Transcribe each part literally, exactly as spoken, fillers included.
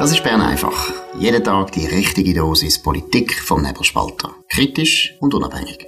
Das ist Bern einfach. Jeden Tag die richtige Dosis Politik vom Nebelspalter. Kritisch und unabhängig.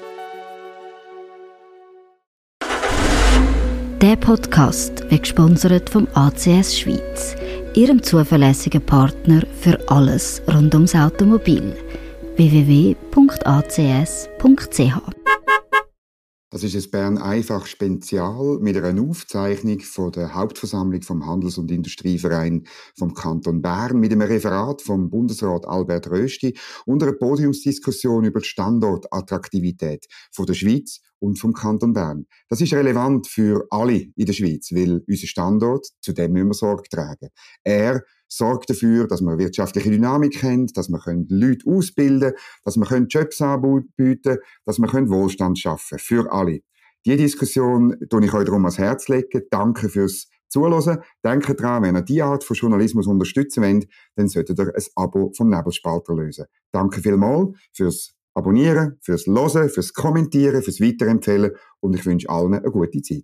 Der Podcast wird gesponsert vom A C S Schweiz, Ihrem zuverlässigen Partner für alles rund ums Automobil. w w w punkt a c s punkt c h. Das ist ein Bern einfach Spezial mit einer Aufzeichnung von der Hauptversammlung vom Handels- und Industrieverein vom Kanton Bern mit einem Referat vom Bundesrat Albert Rösti und einer Podiumsdiskussion über die Standortattraktivität von der Schweiz und vom Kanton Bern. Das ist relevant für alle in der Schweiz, weil unser Standort, zu dem müssen wir Sorge tragen. Er sorgt dafür, dass wir wirtschaftliche Dynamik haben, dass wir Leute ausbilden können, dass wir Jobs anbieten, dass wir Wohlstand schaffen für alle. Diese Diskussion tue ich euch darum ans Herz legen. Danke fürs Zuhören. Denkt daran, wenn ihr diese Art von Journalismus unterstützen wollt, dann solltet ihr ein Abo vom Nebelspalter lösen. Danke vielmals fürs Abonnieren, fürs Hören, fürs Kommentieren, fürs Weiterempfehlen und ich wünsche allen eine gute Zeit.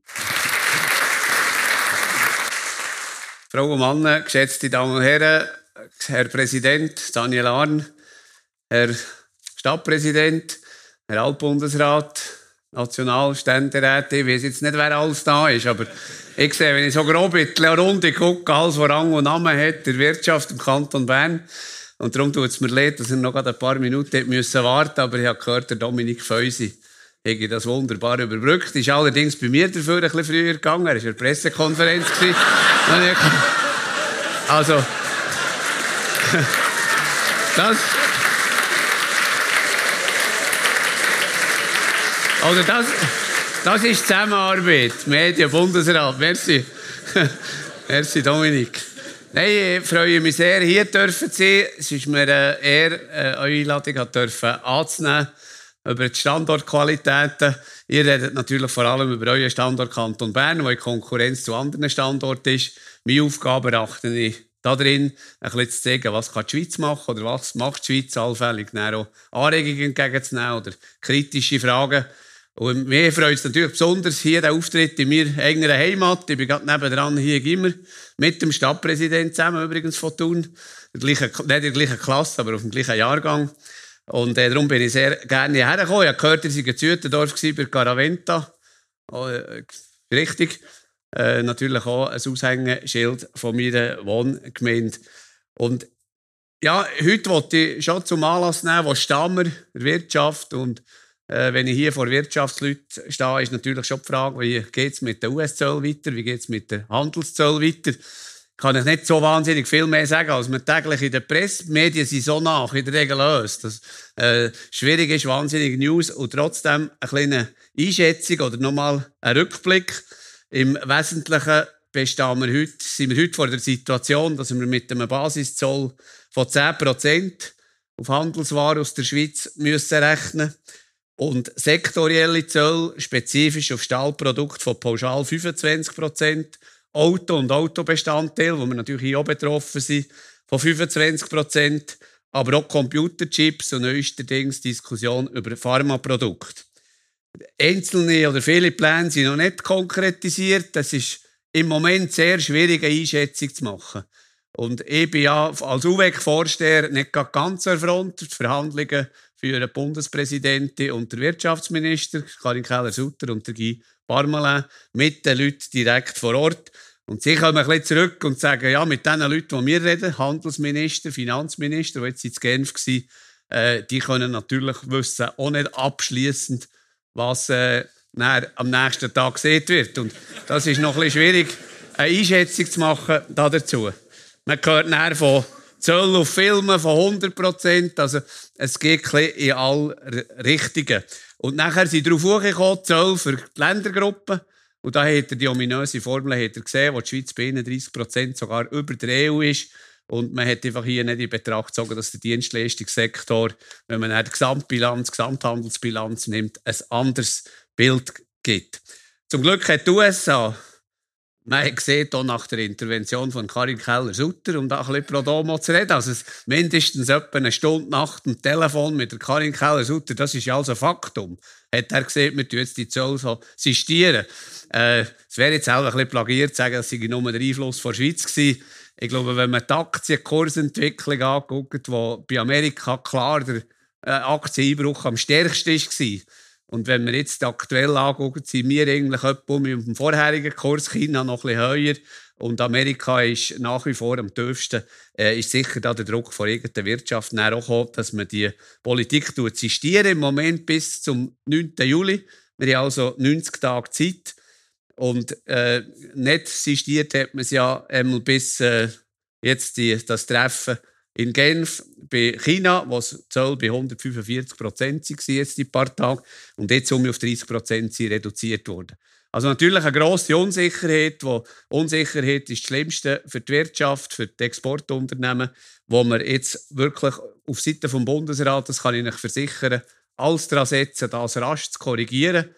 Frau und Männer, geschätzte Damen und Herren, Herr Präsident Daniel Arn, Herr Stadtpräsident, Herr Altbundesrat, Nationalständeräte, ich weiss jetzt nicht, wer alles da ist, aber ich sehe, wenn ich so grob in die Runde gucke, alles, was Rang und Namen hat, der Wirtschaft im Kanton Bern. Und darum tut es mir leid, dass er noch ein paar Minuten warten musste, aber ich habe gehört, der Dominik Feusi habe das wunderbar überbrückt. Ist allerdings bei mir dafür ein bisschen früher gegangen. Er war in der Pressekonferenz. Also, das, also das, das ist Zusammenarbeit. Medien-Bundesrat. Merci. Merci, Dominik. Nein, ich freue mich sehr, hier dürfen zu sein. Es ist mir eine Ehre, eure Einladung anzunehmen über die Standortqualitäten. Ihr redet natürlich vor allem über euren Standort Kanton Bern, der in Konkurrenz zu anderen Standorten ist. Meine Aufgabe erachte ich darin, ein bisschen zu zeigen, was kann die Schweiz machen oder was macht die Schweiz allfällig, dann auch Anregungen entgegenzunehmen oder kritische Fragen. Und mir freut es natürlich besonders hier der Auftritt in meiner eigenen Heimat. Ich bin gerade nebendran hier in Gimmer mit dem Stadtpräsidenten zusammen, übrigens von Thun. Nicht in der gleichen Klasse, aber auf dem gleichen Jahrgang. Und äh, darum bin ich sehr gerne hierher gekommen. Ich habe gehört, ihr seid in Zütendorf bei Garaventa. Oh, äh, richtig. Äh, natürlich auch ein Aushängeschild von meiner Wohngemeinde. Und ja, heute wollte ich schon zum Anlass nehmen, wo stehen wir, der Wirtschaft. Und äh, wenn ich hier vor Wirtschaftsleuten stehe, ist natürlich schon die Frage, wie geht es mit den U S-Zöllen weiter, wie geht es mit den Handelszöllen weiter. Kann ich nicht so wahnsinnig viel mehr sagen, als man täglich in der Presse. Die Medien sind so nach, in der Regel löst. Das äh, schwierig ist, wahnsinnig News und trotzdem eine kleine Einschätzung oder nochmal ein Rückblick. Im Wesentlichen bestehen wir heute, sind wir heute vor der Situation, dass wir mit einem Basiszoll von zehn Prozent auf Handelswaren aus der Schweiz müssen rechnen und sektorielle Zölle, spezifisch auf Stahlprodukte von pauschal fünfundzwanzig Prozent, Auto- und Autobestandteile, wo wir natürlich hier auch betroffen sind, von fünfundzwanzig Prozent, aber auch Computerchips und neuestens Diskussion über Pharmaprodukte. Einzelne oder viele Pläne sind noch nicht konkretisiert. Das ist im Moment sehr schwierig, eine Einschätzung zu machen. Und ich bin ja als U W E C-Vorsteher nicht ganz erfreut. Die Verhandlungen für den Bundespräsidenten und den Wirtschaftsminister, Karin Keller-Sutter und der Guy Parmelin, mit den Leuten direkt vor Ort. Und sie kommen ein bisschen zurück und sagen, ja, mit den Leuten, die wir reden, Handelsminister, Finanzminister, die jetzt in Genf waren, äh, die können natürlich wissen, auch nicht abschliessend, was äh, am nächsten Tag gesehen wird. Und das ist noch ein bisschen schwierig, eine Einschätzung zu machen dazu. Man hört nachher von Zölle auf Filme von hundert Prozent, also es geht in alle Richtungen. Und nachher sind darauf hochgekommen, Zölle für die Ländergruppen. Und da hat er die ominöse Formel hat er gesehen, wo die Schweiz bei einunddreissig Prozent sogar über der E U ist. Und man hat einfach hier nicht in Betracht gezogen, dass der Dienstleistungssektor, wenn man eine Gesamtbilanz, Gesamthandelsbilanz nimmt, ein anderes Bild gibt. Zum Glück hat die U S A man hat gesehen, auch nach der Intervention von Karin Keller-Sutter, um da ein bisschen pro domo zu reden, also mindestens etwa eine Stunde nach dem Telefon mit der Karin Keller-Sutter, das ist ja also Faktum, hat er gesehen, wir tun jetzt die Zölle so sistieren. Äh, es wäre jetzt auch ein bisschen plagiert, zu sagen, dass sie nur der Einfluss von der Schweiz war. Ich glaube, wenn man die Aktienkursentwicklung anguckt, wo bei Amerika klar der äh, Aktieneinbruch am stärksten war, und wenn wir jetzt aktuell anschauen, sind wir eigentlich etwa mit dem vorherigen Kurs, China noch ein bisschen höher und Amerika ist nach wie vor am tiefsten, äh, ist sicher da der Druck von irgendeiner Wirtschaft auch gekommen, dass man die Politik sistiert. Im Moment bis zum neunten Juli. Wir haben also neunzig Tage Zeit. Und äh, nicht sistiert hat man es ja einmal bis äh, jetzt die, das Treffen in Genf bei China, wo es Zoll bei hundertfünfundvierzig Prozent war jetzt die paar Tage und jetzt um auf dreißig Prozent reduziert worden. Also natürlich eine grosse Unsicherheit, wo Unsicherheit ist das Schlimmste für die Wirtschaft, für die Exportunternehmen, wo wir jetzt wirklich auf Seite vom Bundesrat, das kann ich euch versichern, alles daran setzen, das rasch zu korrigieren.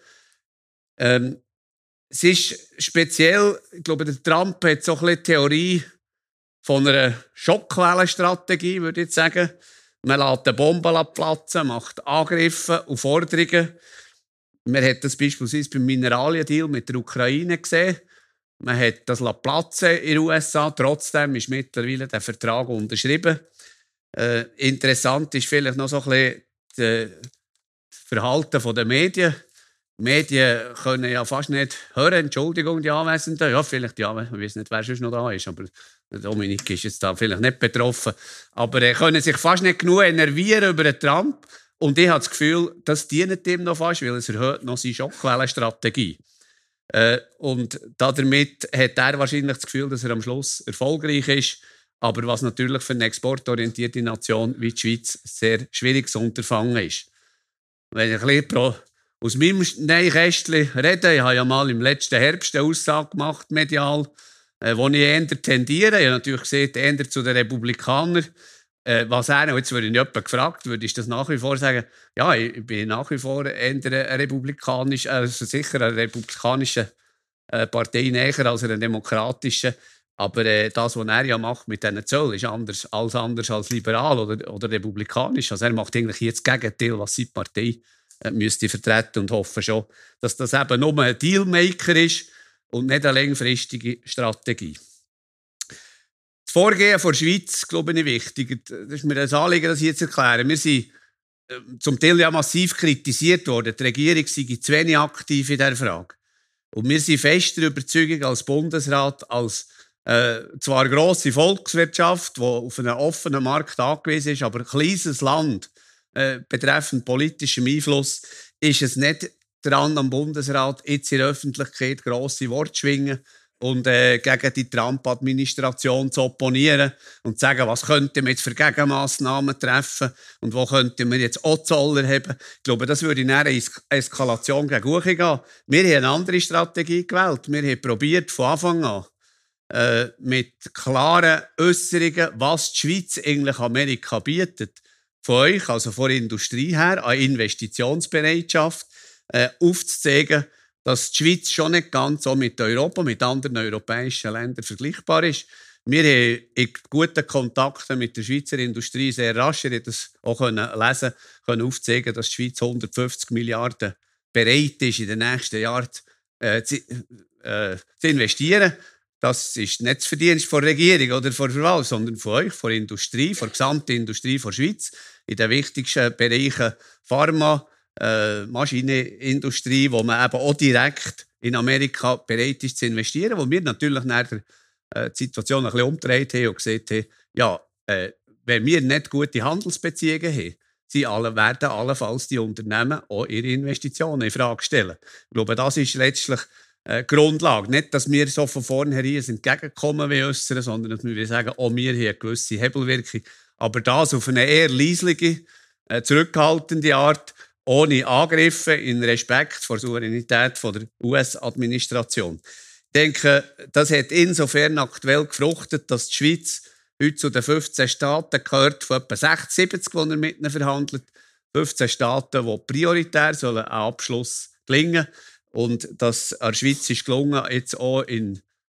Ähm, es ist speziell, ich glaube, der Trump hat so ein bisschen die Theorie von einer Schockwellenstrategie, würde ich sagen. Man lässt eine Bombe platzen, macht Angriffe und Forderungen. Man hat das beispielsweise beim Mineraliendeal mit der Ukraine gesehen. Man hat das platzen in den U S A. Trotzdem ist mittlerweile der Vertrag unterschrieben. Äh, interessant ist vielleicht noch so ein bisschen das Verhalten der Medien. Die Medien können ja fast nicht hören, Entschuldigung, die Anwesenden. Ja, vielleicht die Anwesenden, ich weiß nicht, wer sonst noch da ist, aber Dominik ist jetzt da vielleicht nicht betroffen. Aber äh, können sich fast nicht genug enervieren über den Trump. Und ich habe das Gefühl, das dient ihm noch fast, weil es erhöht noch seine Schockwellenstrategie. Äh, und damit hat er wahrscheinlich das Gefühl, dass er am Schluss erfolgreich ist. Aber was natürlich für eine exportorientierte Nation wie die Schweiz ein sehr schwieriges Unterfangen ist. Wenn ich ein bisschen pro aus meinem Nähkästchen rede, ich habe ja mal im letzten Herbst eine Aussage gemacht, medial, äh, wo ich eher tendiere. Ich habe natürlich gesehen, eher zu den Republikanern. Äh, was er, jetzt würde ich jemanden gefragt, würde ich das nach wie vor sagen, ja, ich bin nach wie vor eher eine republikanische, also sicher eine republikanische äh, Partei näher als eine demokratische. Aber äh, das, was er ja macht mit diesen Zöllen, ist anders, alles anders als liberal oder, oder republikanisch. Also er macht eigentlich jetzt das Gegenteil, was seine Partei äh, müsste vertreten und hoffe schon, dass das eben nur ein Dealmaker ist und nicht eine langfristige Strategie. Das Vorgehen der Schweiz, glaube ich, ist wichtig. Das ist mir ein Anliegen, das hier zu erklären. Wir sind äh, zum Teil ja massiv kritisiert worden. Die Regierung sei zu wenig aktiv in dieser Frage. Und wir sind fest der Überzeugung als Bundesrat, als äh, zwar grosse Volkswirtschaft, die auf einen offenen Markt angewiesen ist, aber ein kleines Land äh, betreffend politischem Einfluss, ist es nicht dran am Bundesrat, jetzt in der Öffentlichkeit grosse Worte schwingen und äh, gegen die Trump-Administration zu opponieren und zu sagen, was könnten wir jetzt für Gegenmassnahmen treffen und wo könnten wir jetzt auch Zoll erheben. Ich glaube, das würde in einer es Eskalation gegen hoch gehen. Wir haben eine andere Strategie gewählt. Wir haben probiert von Anfang an äh, mit klaren Äußerungen, was die Schweiz eigentlich Amerika bietet, von euch, also von der Industrie her, an Investitionsbereitschaft, äh, aufzuzeigen, dass die Schweiz schon nicht ganz so mit Europa, mit anderen europäischen Ländern vergleichbar ist. Wir haben in guten Kontakten mit der Schweizer Industrie sehr rasch, ihr das auch können lesen können, aufzeigen, dass die Schweiz hundertfünfzig Milliarden bereit ist, in den nächsten Jahren äh, zu, äh, zu investieren. Das ist nicht das Verdienst von der Regierung oder von der Verwaltung, sondern von euch, von der Industrie, von der gesamten Industrie der Schweiz, in den wichtigsten Bereichen Pharma, Äh, Maschinenindustrie, wo man eben auch direkt in Amerika bereit ist zu investieren, wo wir natürlich nach der äh, Situation ein bisschen umgedreht haben und gesagt haben, ja, äh, wenn wir nicht gute Handelsbeziehungen haben, sie alle, werden allenfalls die Unternehmen auch ihre Investitionen in Frage stellen. Ich glaube, das ist letztlich äh, Grundlage. Nicht, dass wir so von vornherein entgegenkommen wie äußern, sondern dass wir sagen, auch wir haben eine gewisse Hebelwirkung. Aber das auf eine eher leisliche, äh, zurückhaltende Art, ohne Angriffe, in Respekt vor der Souveränität der U S-Administration. Ich denke, das hat insofern aktuell gefruchtet, dass die Schweiz heute zu den fünfzehn Staaten gehört, von etwa sechzig, siebzig, die er mit ihnen verhandelt. fünfzehn Staaten, die prioritär sollen einen Abschluss gelingen. Und dass der Schweiz ist gelungen, jetzt auch in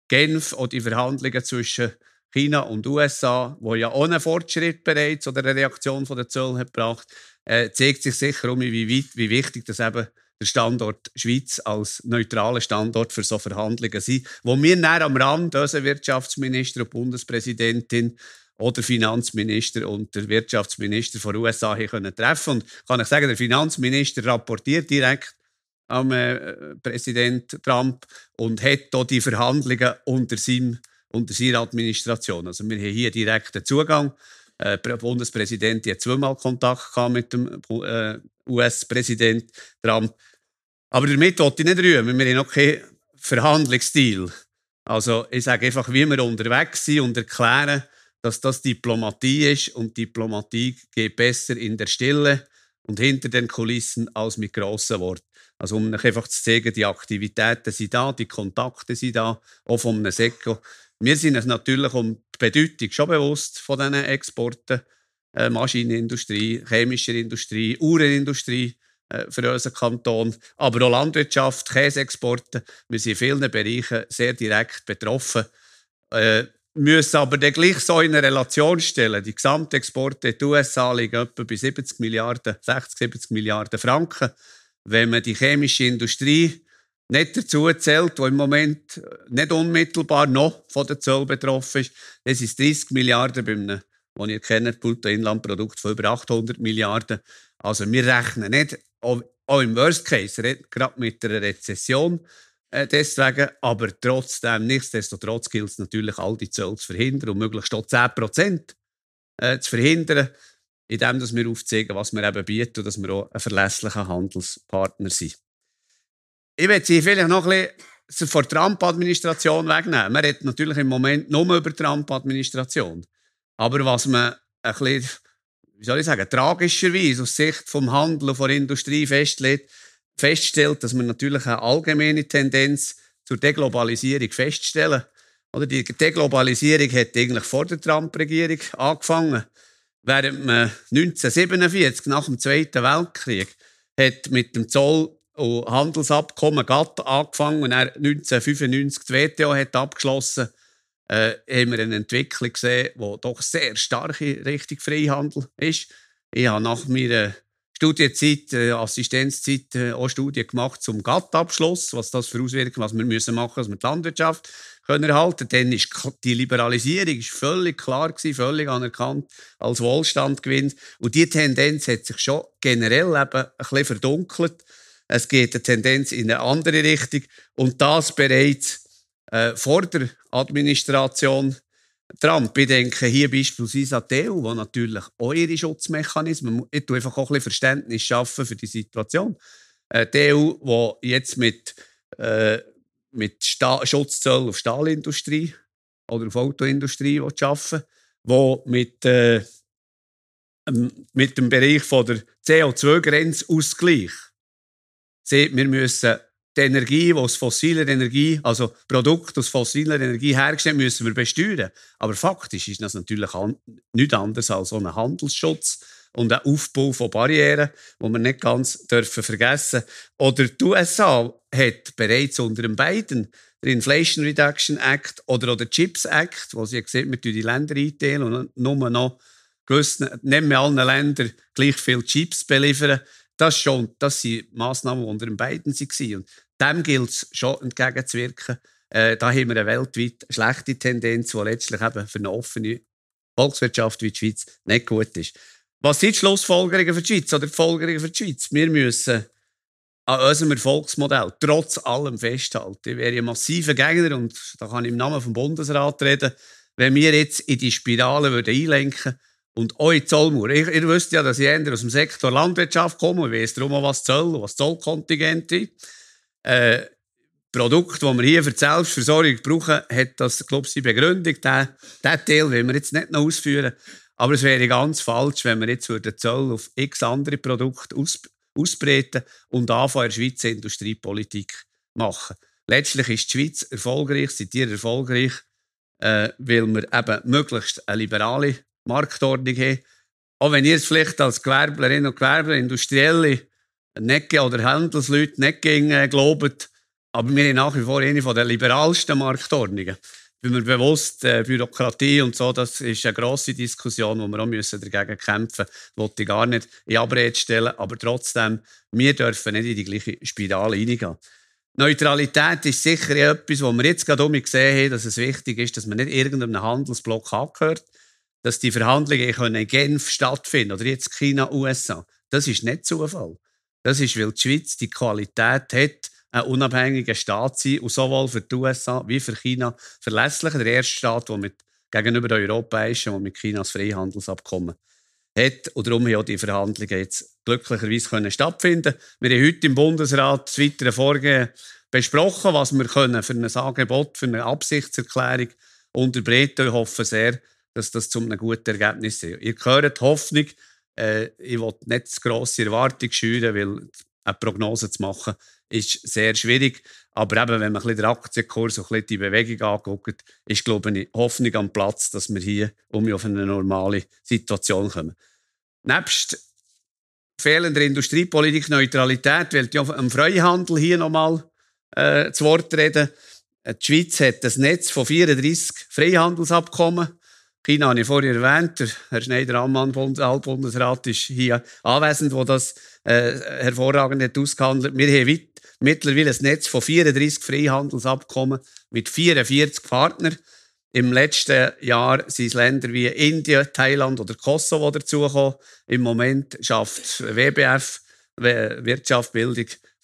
Genf auch die Verhandlungen zwischen China und U S A, wo ja auch einen Fortschritt bereits oder eine Reaktion von der Zölle hat gebracht, äh, zeigt sich sicher um, wie, weit, wie wichtig das eben der Standort Schweiz als neutraler Standort für so Verhandlungen sind, wo wir dann am Rand, unser Wirtschaftsminister und Bundespräsidentin oder Finanzminister und der Wirtschaftsminister von U S A hier können treffen. Und kann ich sagen, der Finanzminister rapportiert direkt am äh, Präsident Trump und hat hier die Verhandlungen unter, seinem, unter seiner Administration. Also wir haben hier direkten Zugang. Äh, der Bundespräsident hat zweimal Kontakt gehabt mit dem äh, U S-Präsident Trump. Aber damit wollte ich nicht rühmen. Wir haben noch keinen Verhandlungsstil. Also ich sage einfach, wie wir unterwegs sind und erklären, dass das Diplomatie ist und Diplomatie geht besser in der Stille und hinter den Kulissen als mit grossen Worten. Also um euch einfach zu zeigen, die Aktivitäten sind da, die Kontakte sind da, auch von einem SECO. Wir sind uns natürlich um die Bedeutung schon bewusst von diesen Exporten, äh, Maschinenindustrie, chemische Industrie, Uhrenindustrie äh, für unseren Kanton, aber auch Landwirtschaft, Käseexporte. Wir sind in vielen Bereichen sehr direkt betroffen. Äh, müssen aber dann gleich so in eine Relation stellen. Die Gesamtexporte in die U S A liegen etwa bei siebzig Milliarden, sechzig, siebzig Milliarden Franken. Wenn man die chemische Industrie nicht dazu zählt, die im Moment nicht unmittelbar noch von der Zoll betroffen ist, dann sind es dreißig Milliarden bei einem, was ihr kennt, Bruttoinlandprodukt von über achthundert Milliarden. Also wir rechnen nicht, auch, auch im Worst Case, gerade mit einer Rezession, Äh, deswegen, aber trotzdem, nichtsdestotrotz gilt es natürlich, all die Zölle zu verhindern und möglichst auch zehn Prozent äh, zu verhindern, indem wir aufzeigen, was wir eben bieten und dass wir auch ein verlässlicher Handelspartner sind. Ich möchte Sie vielleicht noch ein bisschen von der Trump-Administration wegnehmen. Man redet natürlich im Moment nur über die Trump-Administration. Aber was man ein bisschen, wie soll ich sagen, tragischerweise aus Sicht vom Handel und der Industrie festlegt, feststellt, dass wir natürlich eine allgemeine Tendenz zur Deglobalisierung feststellen. Oder die Deglobalisierung hat eigentlich vor der Trump-Regierung angefangen. Während man neunzehnhundertsiebenundvierzig, nach dem Zweiten Weltkrieg, hat mit dem Zoll- und Handelsabkommen GATT angefangen und dann neunzehnhundertfünfundneunzig die W T O hat abgeschlossen, äh, haben wir eine Entwicklung gesehen, die doch sehr stark in Richtung Freihandel ist. Ich habe nach meiner Studienzeit, äh, Assistenzzeit, äh, auch Studien gemacht zum GATT-Abschluss, was das für Auswirkungen, was wir müssen machen, dass wir die Landwirtschaft können erhalten. Dann ist die Liberalisierung ist völlig klar gewesen, völlig anerkannt als Wohlstandgewinn. Und diese Tendenz hat sich schon generell eben ein bisschen verdunkelt. Es geht eine Tendenz in eine andere Richtung und das bereits äh, vor der Administration Trump. Ich denke hier beispielsweise an die E U, die natürlich auch ihre Schutzmechanismen, ich tue einfach auch ein bisschen Verständnis schaffen für die Situation. Äh, die E U, die jetzt mit, äh, mit Sta- Schutzzöllen auf Stahlindustrie oder auf Autoindustrie arbeiten will, die mit, äh, mit dem Bereich von der C O zwei Grenzausgleich sieht, wir müssen die Energie, die aus fossiler Energie, also Produkte aus fossiler Energie hergestellt, müssen wir besteuern. Aber faktisch ist das natürlich an, nichts anderes als so ein Handelsschutz und ein Aufbau von Barrieren, die wir nicht ganz dürfen vergessen. Oder die U S A hat bereits unter dem Biden den Inflation Reduction Act oder der CHIPS Act, wo sie sieht, wir die Länder einteilen und nur noch gewissen, nicht mehr allen Ländern gleich viel Chips beliefern. Das, schon, das sind Massnahmen, die unter dem Biden waren. Und dem gilt es schon entgegenzuwirken. Äh, da haben wir eine weltweit schlechte Tendenz, die letztlich eben für eine offene Volkswirtschaft wie die Schweiz nicht gut ist. Was sind die Schlussfolgerungen für die Schweiz oder die Folgerungen für die Schweiz? Wir müssen an unserem Erfolgsmodell trotz allem festhalten. Ich wäre ein massiver Gegner, und da kann ich im Namen vom Bundesrat reden, wenn wir jetzt in die Spirale würden einlenken würden. Und eure Zollmauer. Ihr, ihr wisst ja, dass ich eher aus dem Sektor Landwirtschaft komme. Ich weiss darum auch, was Zoll und was Zollkontingent ist. Äh, Produkt, das wir hier für die Selbstversorgung brauchen, hat das, glaube ich, seine Begründung. Diesen Teil wollen wir jetzt nicht noch ausführen. Aber es wäre ganz falsch, wenn wir jetzt den Zoll auf x andere Produkte aus, ausbreiten und anfangen, in der Schweiz Industriepolitik machen. Letztlich ist die Schweiz erfolgreich, seid ihr erfolgreich, äh, weil wir eben möglichst eine liberale Marktordnung haben. Auch wenn ihr es vielleicht als Gewerblerinnen und Gewerbler, Industrielle nicht, oder Handelsleute nicht gegen äh, glaubt, Aber wir haben nach wie vor eine der liberalsten Marktordnungen. Bin mir bewusst, äh, Bürokratie und so, das ist eine grosse Diskussion, wo wir auch müssen dagegen kämpfen müssen. Das wollte ich gar nicht in Abrede stellen. Aber trotzdem, wir dürfen nicht in die gleiche Spirale reingehen. Neutralität ist sicher etwas, wo wir jetzt gerade gesehen haben, dass es wichtig ist, dass man nicht irgendeinem Handelsblock angehört, dass die Verhandlungen in Genf stattfinden oder jetzt China, U S A. Das ist nicht Zufall. Das ist, weil die Schweiz die Qualität hat, ein unabhängiger Staat zu sein und sowohl für die U S A wie für China verlässlich. Der erste Staat, der mit, gegenüber der Europäischen, der mit China das Freihandelsabkommen hat. Und darum haben auch die Verhandlungen jetzt glücklicherweise können stattfinden. Wir haben heute im Bundesrat das weitere Vorgehen besprochen, was wir können für ein Angebot, für eine Absichtserklärung unterbreiten. Ich hoffe sehr, dass das zu einem guten Ergebnis ist. Ihr hört die Hoffnung. Äh, ich will nicht zu grosse Erwartungen schüren, weil eine Prognose zu machen ist sehr schwierig. Aber eben, wenn man ein bisschen den Aktienkurs und ein bisschen die Bewegung anguckt, ist, glaube ich, Hoffnung am Platz, dass wir hier um auf eine normale Situation kommen. Nebst fehlender Industriepolitik, Neutralität, will ich am Freihandel hier nochmal äh, zu Wort reden. Die Schweiz hat ein Netz von vierunddreissig Freihandelsabkommen. China habe ich vorher erwähnt. Der Herr Schneider-Ammann, Altbundesrat, ist hier anwesend, der das äh, hervorragend hat ausgehandelt. Wir haben weit, mittlerweile ein Netz von vierunddreissig Freihandelsabkommen mit vierundvierzig Partnern. Im letzten Jahr sind es Länder wie Indien, Thailand oder Kosovo dazugekommen. Im Moment schafft W B F, Wirtschaft, Bildung,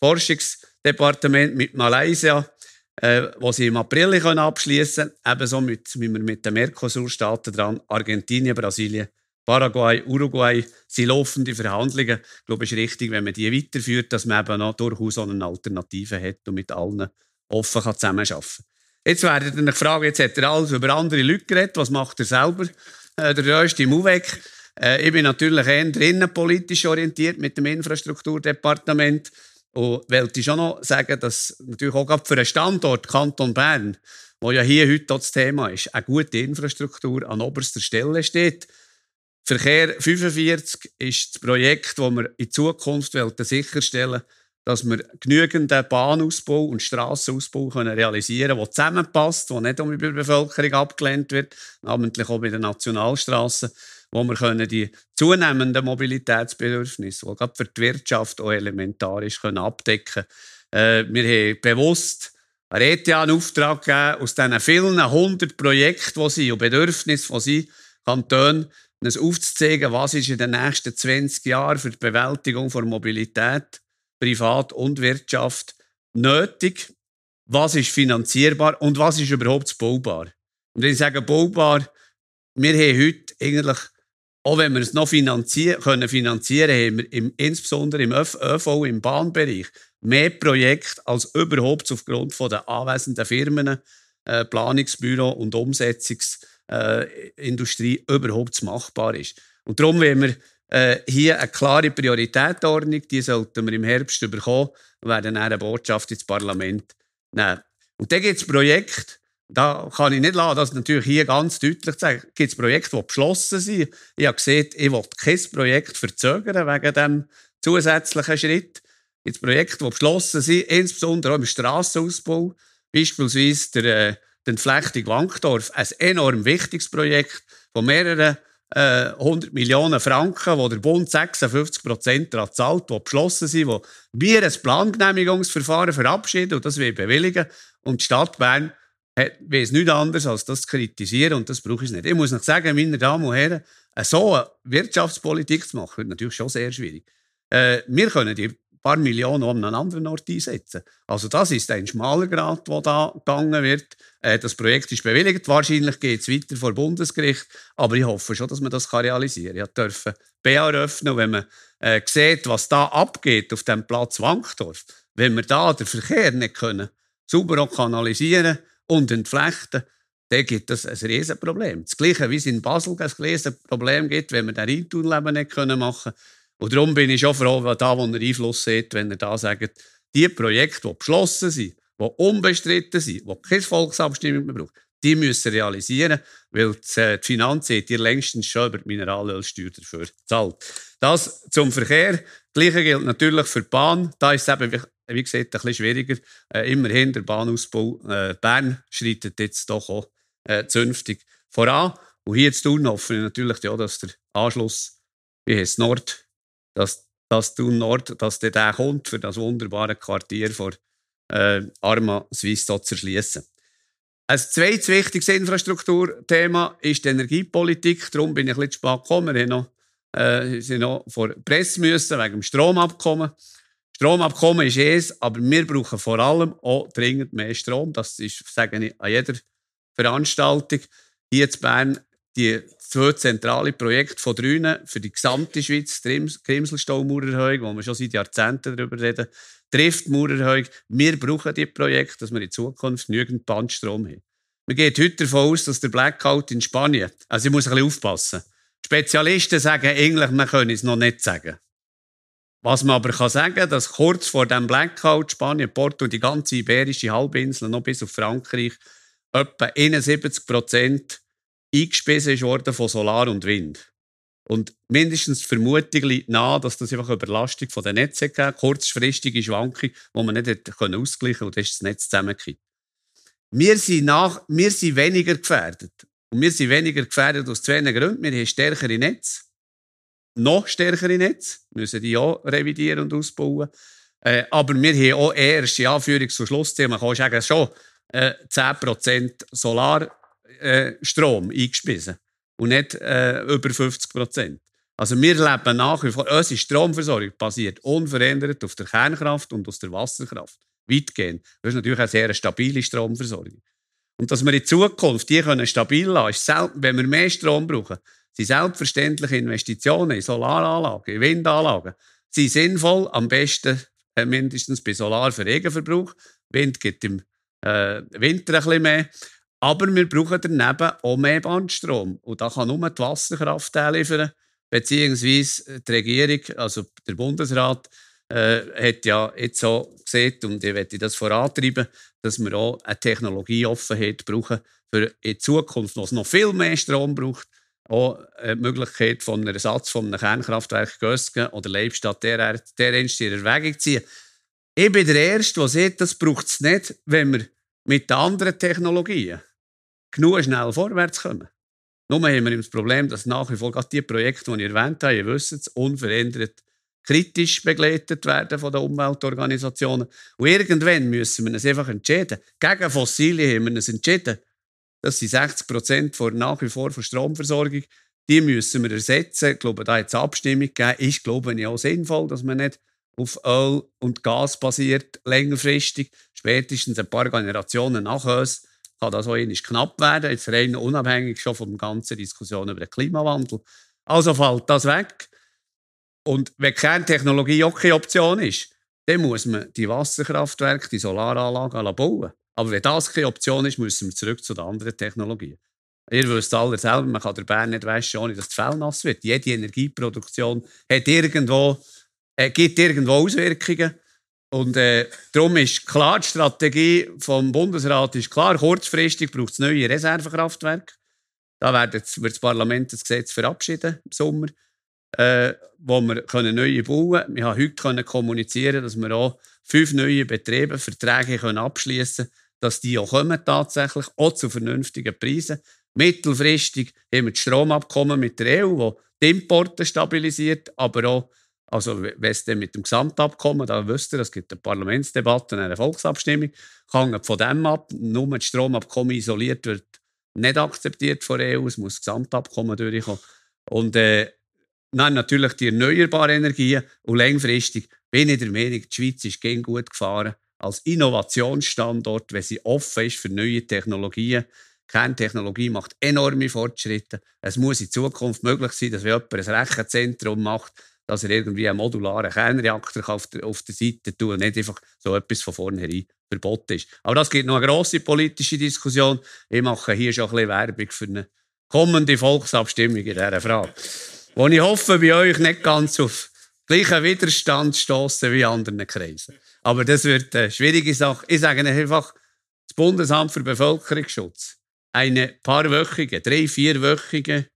Forschungsdepartement mit Malaysia, äh, wo sie im April abschließen können. Ebenso mit, wie wir mit den Mercosur-Staaten dran, Argentinien, Brasilien, Paraguay, Uruguay, sind laufende Verhandlungen. Ich glaube, es ist richtig, wenn man die weiterführt, dass man eben noch durchaus eine Alternative hat und mit allen offen zusammenarbeiten kann. Jetzt werdet ihr euch fragen, jetzt hat er alles über andere Leute geredet, was macht er selber? Äh, der Röst im U W E C. Äh, ich bin natürlich eher innenpolitisch orientiert mit dem Infrastrukturdepartement und wollte schon noch sagen, dass natürlich auch gerade für einen Standort Kanton Bern, wo ja hier heute das Thema ist, eine gute Infrastruktur an oberster Stelle steht. Verkehr fünfundvierzig ist das Projekt, das wir in Zukunft sicherstellen wollen, dass wir genügend Bahnausbau und Strassenausbau realisieren können, der zusammenpasst, der nicht um die Bevölkerung abgelehnt wird, namentlich auch bei den Nationalstrassen, wo wir können die zunehmenden Mobilitätsbedürfnisse, die gerade für die Wirtschaft auch elementar ist, können abdecken können. Äh, wir haben bewusst einen E T A-Auftrag gegeben, aus diesen vielen hundert Projekten, die sind und Bedürfnissen, die sind, Kantonen, uns aufzuzeigen, was ist in den nächsten zwanzig Jahren für die Bewältigung der Mobilität, Privat und Wirtschaft nötig, was ist finanzierbar und was ist überhaupt baubar. Und wenn ich sage baubar, wir haben heute eigentlich, auch wenn wir es noch finanzieren können, finanzieren, haben wir im, insbesondere im Ö V, im Bahnbereich, mehr Projekte als überhaupt aufgrund der anwesenden Firmen, äh, Planungsbüro und Umsetzungsindustrie äh, überhaupt machbar ist. Und darum wollen wir Äh, hier eine klare Prioritätenordnung, die sollten wir im Herbst bekommen und werden eine Botschaft ins Parlament nehmen. Und dann gibt es Projekte, da kann ich nicht lassen, das natürlich hier ganz deutlich sagen, gibt es Projekte, die beschlossen sind. Ich habe gesehen, ich will kein Projekt verzögern wegen diesem zusätzlichen Schritt. Es gibt Projekte, die beschlossen sind, insbesondere auch im Strassenausbau, beispielsweise der, äh, die Entflechtung Wankdorf, ein enorm wichtiges Projekt von mehreren hundert Millionen Franken, wo der Bund sechsundfünfzig Prozent daran zahlt, die beschlossen sind, wo wir ein Plangenehmigungsverfahren verabschieden und das wir bewilligen. Und die Stadt Bern weiss nichts anderes, als das zu kritisieren und das brauche ich nicht. Ich muss noch sagen, meine Damen und Herren, so eine Wirtschaftspolitik zu machen, wird natürlich schon sehr schwierig. Äh, wir können die paar Millionen an einem anderen Ort einsetzen. Also das ist ein schmaler Grat, der da gegangen wird. Äh, das Projekt ist bewilligt. Wahrscheinlich geht es weiter vor Bundesgericht. Aber ich hoffe schon, dass man das realisieren kann. Ich durfte B A eröffnen, wenn man äh, sieht, was da abgeht auf dem Platz Wankdorf. Wenn wir da den Verkehr nicht können, sauber auch kanalisieren und entflechten, dann gibt es ein Riesenproblem. Das Gleiche, wie es in Basel ein Riesenproblem gibt, wenn wir den Rheintunnel nicht machen können. Und darum bin ich schon froh, wenn da, wo er Einfluss sieht, wenn er da sagt, die Projekte, die beschlossen sind, die unbestritten sind, die keine Volksabstimmung mehr brauchen, die müssen realisieren, weil die Finanzen die längstens schon über die Mineralölsteuer dafür zahlt. Das zum Verkehr. Das Gleiche gilt natürlich für die Bahn. Da ist es eben wie gesagt, ein bisschen schwieriger. Äh, immerhin der Bahnausbau äh, Bern schreitet jetzt doch auch äh, zünftig voran. Und hier zu tun hoffe ich natürlich auch, dass der Anschluss, wie heißt Nord, dass, dass Thun Nord, dass der, der kommt, für das wunderbare Quartier von äh, Arma Suisse zu erschließen. Ein zweites wichtiges Infrastrukturthema ist die Energiepolitik. Darum bin ich ein bisschen zu spät gekommen. Wir haben noch, äh, sind noch vor der Presse müssen, wegen dem Stromabkommen. Stromabkommen ist es, aber wir brauchen vor allem auch dringend mehr Strom. Das ist, sage ich, an jeder Veranstaltung. Hier in Bern die zwei zentrale Projekte von drei für die gesamte Schweiz, die Grimselstaumauererhöhung, wo wir schon seit Jahrzehnten darüber reden, trifft Mauererhöhung. Wir brauchen diese Projekte, dass wir in Zukunft genügend Bandstrom haben. Man geht heute davon aus, dass der Blackout in Spanien, also ich muss ein bisschen aufpassen, die Spezialisten sagen eigentlich, man könne es noch nicht sagen. Was man aber kann sagen kann, dass kurz vor dem Blackout Spanien, Porto und die ganze iberische Halbinsel noch bis auf Frankreich etwa einundsiebzig Prozent eingespiesen wurde von Solar und Wind. Und mindestens die Vermutung liegt nahe, dass das einfach eine Überlastung der Netze gab, kurzfristige Schwankung, die man nicht hätte ausgleichen können, und dann ist das Netz zusammengekippt. Wir sind, nach, wir sind weniger gefährdet. Und wir sind weniger gefährdet aus zwei Gründen. Wir haben stärkere Netze, noch stärkere Netze, müssen die auch revidieren und ausbauen. Äh, aber wir haben auch erst, in Anführungs- und Schlusszeichen, man kann sagen, schon äh, zehn Prozent Solarstrom äh, eingespiesen. Und nicht äh, über fünfzig Prozent. Also wir leben nach wie vor, unsere Stromversorgung basiert unverändert auf der Kernkraft und aus der Wasserkraft. Weitgehend. Das ist natürlich eine sehr stabile Stromversorgung. Und dass wir in Zukunft die können stabil lassen können, wenn wir mehr Strom brauchen, sind selbstverständliche Investitionen in Solaranlagen, in Windanlagen, sind sinnvoll, am besten äh, mindestens bei Solar für Eigenverbrauch. Wind gibt im äh, Winter ein bisschen mehr. Aber wir brauchen daneben auch mehr Bandstrom. Und da kann nur die Wasserkraft liefern, beziehungsweise die Regierung, also der Bundesrat, äh, hat ja jetzt so gesehen, und ich möchte das vorantreiben, dass wir auch eine Technologieoffenheit brauchen, für in Zukunft, wo es noch viel mehr Strom braucht, auch die Möglichkeit von einem Ersatz von einem Kernkraftwerk Gösgen oder Leibstadt dereinst in Erwägung ziehen. Ich bin der Erste, der sagt, das braucht es nicht, wenn wir mit den anderen Technologien genug schnell vorwärts kommen. Nur haben wir das Problem, dass nach wie vor gerade die Projekte, die ich erwähnt habe, ihr wisst es, unverändert kritisch begleitet werden von den Umweltorganisationen. Und irgendwann müssen wir uns einfach entscheiden. Gegen Fossile haben wir uns entschieden. Das sind sechzig Prozent von nach wie vor von Stromversorgung. Die müssen wir ersetzen. Ich glaube, da hat es Abstimmung gegeben. Ich glaube, es auch sinnvoll, dass man nicht auf Öl und Gas basiert, längerfristig, spätestens ein paar Generationen nach uns, kann das auch einmal knapp werden, jetzt rein unabhängig schon von der ganzen Diskussion über den Klimawandel. Also fällt das weg. Und wenn Kerntechnologie auch keine Option ist, dann muss man die Wasserkraftwerke, die Solaranlagen bauen. Aber wenn das keine Option ist, müssen wir zurück zu den anderen Technologien. Ihr wisst alle selber, man kann den Bern nicht waschen, ohne dass das Fell nass wird. Jede Energieproduktion hat irgendwo, äh, gibt irgendwo Auswirkungen. Und äh, darum ist klar, die Strategie vom Bundesrat ist klar, kurzfristig braucht es neue Reservekraftwerke. Da wird das Parlament das Gesetz verabschieden im Sommer, äh, wo wir können neue bauen können. Wir haben heute können kommunizieren, dass wir auch fünf neue Betriebe Verträge können abschließen können, dass die auch kommen tatsächlich, auch zu vernünftigen Preisen. Mittelfristig haben wir das Stromabkommen mit der E U, das die Importe stabilisiert, aber auch, also wenn es dann mit dem Gesamtabkommen, da wisst ihr, es gibt eine Parlamentsdebatte und eine Volksabstimmung, hängt von dem ab. Nur das Stromabkommen isoliert wird nicht akzeptiert von der E U, es muss das Gesamtabkommen durchkommen. Und äh, dann natürlich die erneuerbaren Energien und langfristig bin ich der Meinung, die Schweiz ist gegen gut gefahren als Innovationsstandort, wenn sie offen ist für neue Technologien. Kerntechnologie macht enorme Fortschritte. Es muss in Zukunft möglich sein, dass wenn jemand ein Rechenzentrum macht, dass er irgendwie einen modularen Kernreaktor auf der, auf der Seite tut und nicht einfach so etwas von vornherein verboten ist. Aber das gibt noch eine grosse politische Diskussion. Ich mache hier schon ein bisschen Werbung für eine kommende Volksabstimmung in dieser Frage. Wo ich hoffe, bei euch nicht ganz auf gleichen Widerstand stoßen wie in anderen Kreisen. Aber das wird eine schwierige Sache. Ich sage einfach, das Bundesamt für Bevölkerungsschutz, eine paarwöchige, drei-, vierwöchige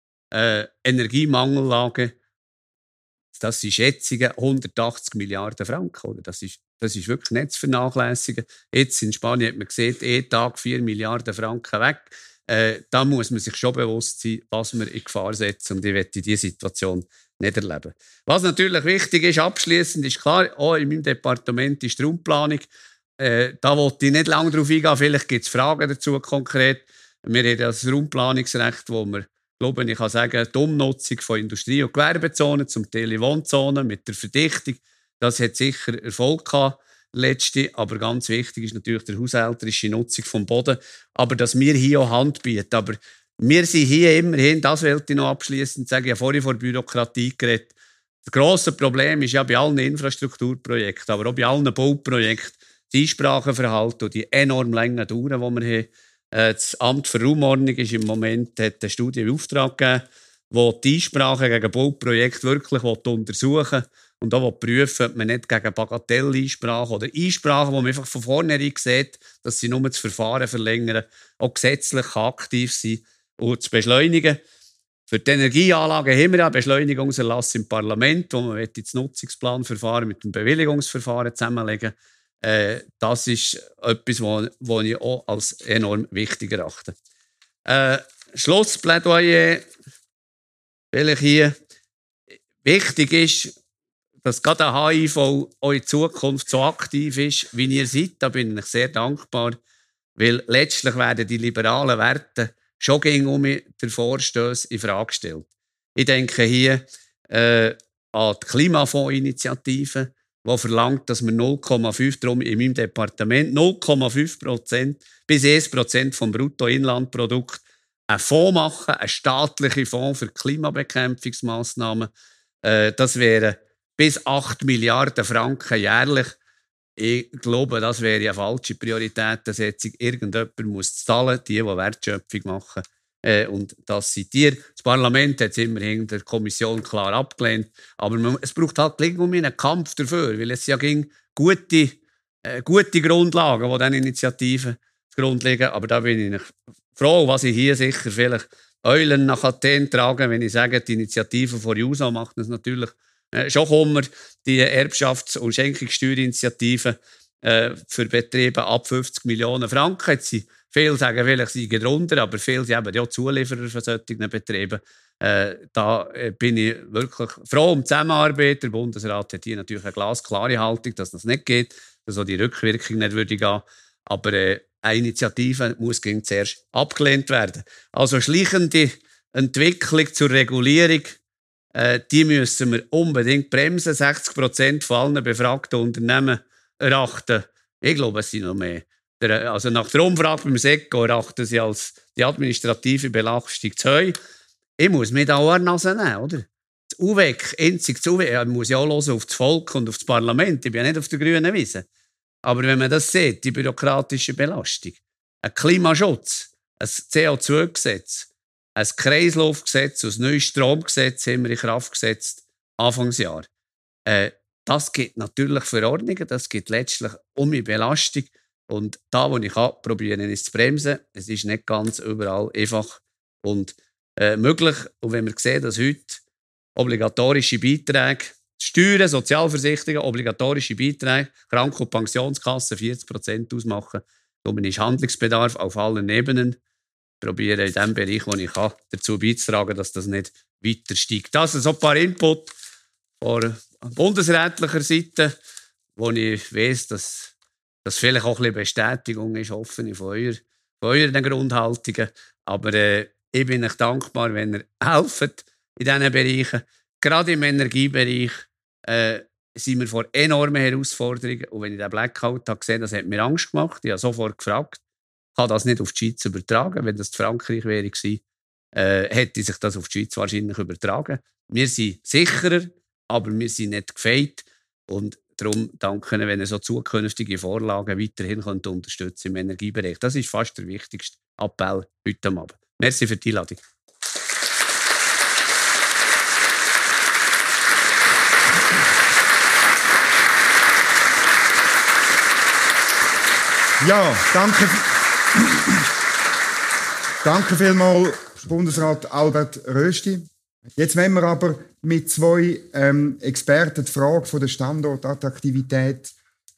äh, Energiemangellage, das sind Schätzungen hundertachtzig Milliarden Franken. Oder? Das ist das ist wirklich nicht zu vernachlässigen. Jetzt in Spanien hat man gesehen, jeden Tag vier Milliarden Franken weg. Äh, da muss man sich schon bewusst sein, was man in Gefahr setzt. Und ich möchte diese Situation nicht erleben. Was natürlich wichtig ist, abschließend ist klar, auch in meinem Departement ist die Raumplanung. Äh, da wollte ich nicht lange darauf eingehen. Vielleicht gibt es Fragen dazu konkret. Wir haben das Raumplanungsrecht, wo wir, glaube ich, kann sagen, die Umnutzung von Industrie- und Gewerbezonen, zum Teil Wohnzonen mit der Verdichtung, das hat sicher Erfolg gehabt. Letzte, aber ganz wichtig ist natürlich die haushälterische Nutzung vom Boden. Aber dass wir hier auch Hand bieten. Aber wir sind hier immerhin, das wollte ich noch abschließend sagen, ich habe vorhin von Bürokratie geredet. Das grosse Problem ist ja bei allen Infrastrukturprojekten, aber auch bei allen Bauprojekten, das Einspracheverhalten und die enorm langen Dauern, die wir haben. Das Amt für Raumordnung ist im Moment, hat eine Studie in Auftrag gegeben, die die Einsprache gegen Bauprojekte wirklich untersuchen will. Und auch prüfen, ob man nicht gegen Bagatelleinsprachen oder Einsprachen, wo man einfach von vornherein sieht, dass sie nur das Verfahren verlängern, auch gesetzlich aktiv sein und zu beschleunigen. Für die Energieanlagen haben wir ja Beschleunigungserlass im Parlament, wo man das Nutzungsplanverfahren mit dem Bewilligungsverfahren zusammenlegen. Äh, das ist etwas, was ich auch als enorm wichtig erachte. Äh, Schlussplädoyer, weil ich hier wichtig ist, dass gerade der H I V auch in Zukunft so aktiv ist, wie ihr seid. Da bin ich sehr dankbar, weil letztlich werden die liberalen Werte schon gegen um den Vorstöss in Frage gestellt. Ich denke hier äh, an die Klimafondsinitiative, die verlangt, dass wir null Komma fünf, darum in meinem Departement, null Komma fünf Prozent bis eins Prozent vom Bruttoinlandprodukt einen Fonds machen, einen staatlichen Fonds für Klimabekämpfungsmaßnahmen. Äh, das wäre bis acht Milliarden Franken jährlich. Ich glaube, das wäre eine falsche Prioritätensetzung. Irgendjemand muss zahlen, die, die Wertschöpfung machen. Äh, und das seid ihr. Das Parlament hat es immerhin in der Kommission klar abgelehnt. Aber man, es braucht halt irgendwie einen Kampf dafür, weil es ja ging gute, äh, gute Grundlagen, die diese Initiativen zugrunde liegen. Aber da bin ich froh, was ich hier sicher vielleicht Eulen nach Athen trage, wenn ich sage, die Initiative von J U S O macht es natürlich Äh, schon Kummer, die Erbschafts- und Schenkungssteuerinitiative äh, für Betriebe ab fünfzig Millionen Franken. Jetzt sind viele sagen, vielleicht sind sie drunter, aber viele sind eben ja Zulieferer von solchen Betrieben. Äh, da äh, bin ich wirklich froh um die Zusammenarbeit. Der Bundesrat hat hier natürlich eine glasklare Haltung, dass das nicht geht, dass auch die Rückwirkung nicht würde gehen. Aber äh, eine Initiative muss gegen zuerst abgelehnt werden. Also schleichende Entwicklung zur Regulierung, Äh, die müssen wir unbedingt bremsen. sechzig Prozent von allen befragten Unternehmen erachten, ich glaube, es sind noch mehr. Der, also nach der Umfrage beim SECO erachten sie als die administrative Belastung zu hoch. Ich muss mich da auch an die Nase nehmen, oder? Das U W E C, einzig das U W E C, ja, muss ja auch hören auf das Volk und auf das Parlament. Ich bin ja nicht auf der grünen Wiese. Aber wenn man das sieht, die bürokratische Belastung, ein Klimaschutz, ein C O zwei Gesetz, ein Kreislaufgesetz, ein neues Stromgesetz haben wir in Kraft gesetzt, Anfangsjahr. Äh, das gibt natürlich Verordnungen, das gibt letztlich um die Belastung. Und da, wo ich kann, probiere ich es zu bremsen. Es ist nicht ganz überall einfach und äh, möglich. Und wenn wir sehen, dass heute obligatorische Beiträge, Steuern, Sozialversicherungen, obligatorische Beiträge, Kranken- und Pensionskassen vierzig Prozent ausmachen, dann ist Handlungsbedarf auf allen Ebenen. Ich probiere in dem Bereich, wo ich kann, dazu beizutragen, dass das nicht weiter steigt. Das sind so ein paar Input von bundesrätlicher Seite, wo ich weiss, dass das vielleicht auch ein bisschen Bestätigung ist, hoffe ich, von, eurer, von euren Grundhaltungen. Aber äh, ich bin euch dankbar, wenn ihr helft in diesen Bereichen. Gerade im Energiebereich äh, sind wir vor enormen Herausforderungen. Und wenn ich den Blackout habe gesehen, das hat mir Angst gemacht. Ich habe sofort gefragt, kann das nicht auf die Schweiz übertragen? Wenn das Frankreich wäre gewesen, äh, hätte sich das auf die Schweiz wahrscheinlich übertragen. Wir sind sicherer, aber wir sind nicht gefeit. Und darum danke ich, wenn ihr so zukünftige Vorlagen weiterhin könnt unterstützen im Energiebereich. Das ist fast der wichtigste Appell heute Abend. Merci für die Einladung. Ja, danke. Danke vielmals, Bundesrat Albert Rösti. Jetzt wollen wir aber mit zwei ähm, Experten die Frage von der Standortattraktivität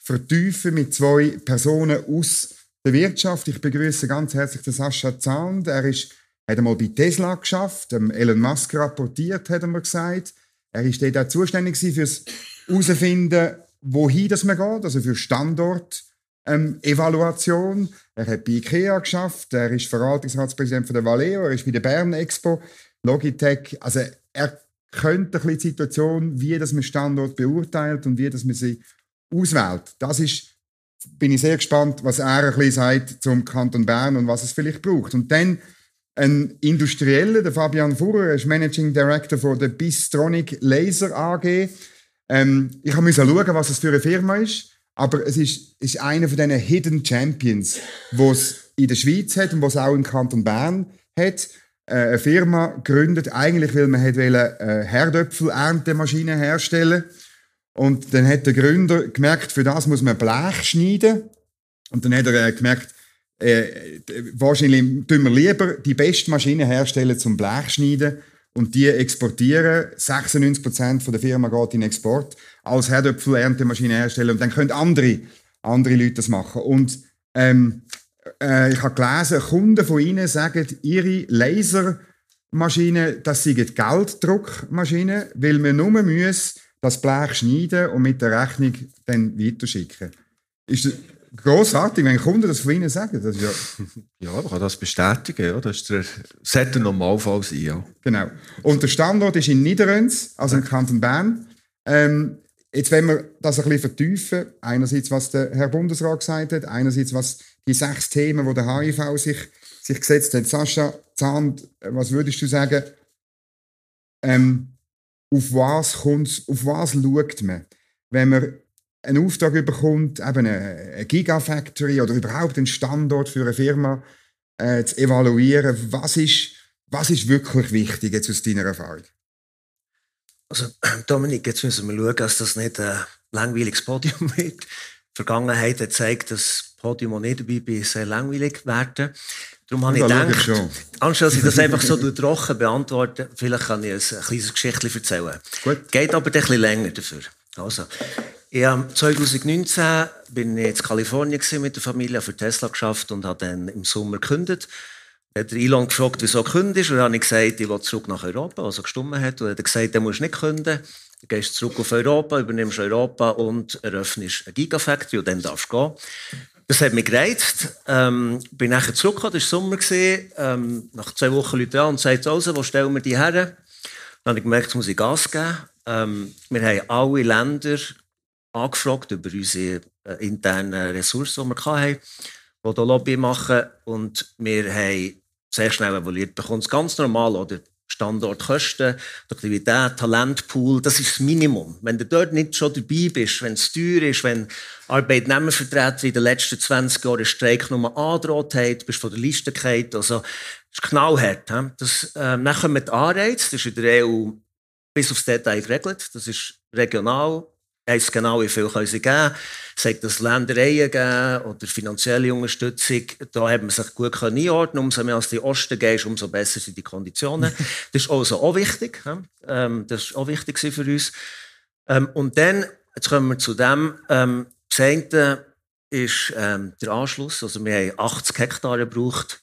vertiefen mit zwei Personen aus der Wirtschaft. Ich begrüße ganz herzlich den Sascha Zahnd. Er ist, hat einmal bei Tesla geschafft, dem Elon Musk rapportiert, hat er mir gesagt. Er ist dort auch zuständig für das herausfinden, wohin das man geht, also für Standort. Ähm, Evaluation. Er hat bei IKEA geschafft, er ist Verwaltungsratspräsident von der Valeo, er ist bei der Bern Expo, Logitech. Also er kennt ein bisschen die Situation, wie das man Standort beurteilt und wie das man sie auswählt. Das ist, bin ich sehr gespannt, was er ein bisschen sagt zum Kanton Bern und was es vielleicht braucht. Und dann ein Industrieller, der Fabian Furrer, er ist Managing Director von der Bistronic Laser A G. Ähm, ich musste schauen, was es für eine Firma ist. Aber es ist, ist einer von diesen Hidden Champions, die es in der Schweiz hat und was auch im Kanton Bern hat. Äh, eine Firma gegründet, eigentlich weil man wollte, äh, Herdöpfel-Erntemaschinen herstellen. Und dann hat der Gründer gemerkt, für das muss man Blech schneiden. Und dann hat er äh, gemerkt, äh, wahrscheinlich tun wir lieber die beste Maschine herstellen zum Blech schneiden und die exportieren. sechsundneunzig Prozent der Firma geht in Export. Als Herdöpfel-Erntemaschine herstellen. Und dann können andere, andere Leute das machen. Und ähm, äh, ich habe gelesen, Kunden von ihnen sagen, ihre Lasermaschinen, das sind Gelddruckmaschinen, weil man nur muss das Blech schneiden und mit der Rechnung dann weiterschicken. Ist das grossartig, wenn Kunden das von ihnen sagen? Das ist ja, ja, man kann das bestätigen. Ja. Das, ist der, das sollte ein Normalfall sein. Ja. Genau. Und der Standort ist in Niederönz, also im Kanton Bern. Ähm, Jetzt wollen wir das ein bisschen vertiefen. Einerseits, was der Herr Bundesrat gesagt hat, einerseits, was die sechs Themen, die der H I V sich, sich gesetzt hat. Sascha Zahnd, was würdest du sagen, ähm, auf was kommt's, auf was schaut man, wenn man einen Auftrag bekommt, eben eine, eine Gigafactory oder überhaupt einen Standort für eine Firma äh, zu evaluieren? Was ist, was ist wirklich wichtig jetzt aus deiner Erfahrung? Also, Dominik, jetzt müssen wir schauen, dass das nicht ein langweiliges Podium wird. Die Vergangenheit hat gezeigt, dass das Podium, das nicht dabei bin, sehr langweilig werden. Darum habe ich gedacht, anstatt dass ich das einfach so trocken beantworte, vielleicht kann ich ein, ein kleines Geschichtchen erzählen. Gut. Geht aber ein bisschen länger dafür. Also, ich habe zwanzig neunzehn bin ich in Kalifornien mit der Familie, für Tesla geschafft und habe dann im Sommer gekündigt. Dann hat Elon gefragt, wieso kündigst du? Und dann habe ich gesagt, ich will zurück nach Europa, was er gestimmt hat. Und er hat gesagt, dann musst du nicht kündigen. Du gehst zurück auf Europa, übernimmst Europa und eröffnest eine Gigafactory und dann darfst du gehen. Das hat mich gereizt. Ähm, bin nachher zurückgekommen, das war Sommer. Ähm, nach zwei Wochen Leute an und sagten, also, wo stellen wir die her? Dann habe ich gemerkt, jetzt muss ich Gas geben. Ähm, wir haben alle Länder angefragt über unsere äh, internen Ressourcen, die wir hatten, die hier Lobby machen. Und wir haben sehr schnell evaluiert. Bekommt es ganz normal, oder? Standortkosten, Aktivität, Talentpool, das ist das Minimum. Wenn du dort nicht schon dabei bist, wenn es teuer ist, wenn Arbeitnehmervertreter in den letzten zwanzig Jahren Streik nur angedroht haben, bist von der Liste gefallen, also das ist knallhart. He? Das, äh, dann kommen die Anreize, das ist in der E U bis aufs Detail geregelt, das ist regional. Heißt genau, wie viel können sie geben. Sagt das Ländereien geben oder finanzielle Unterstützung. Da hat man sich gut einordnen. Umso mehr als die Osten gehst, umso besser sind die Konditionen. Das ist also auch wichtig. Ähm, das war auch wichtig für uns. Ähm, und dann, jetzt kommen wir zu dem, ähm, das eine ist ähm, der Anschluss. Also wir haben achtzig Hektar gebraucht.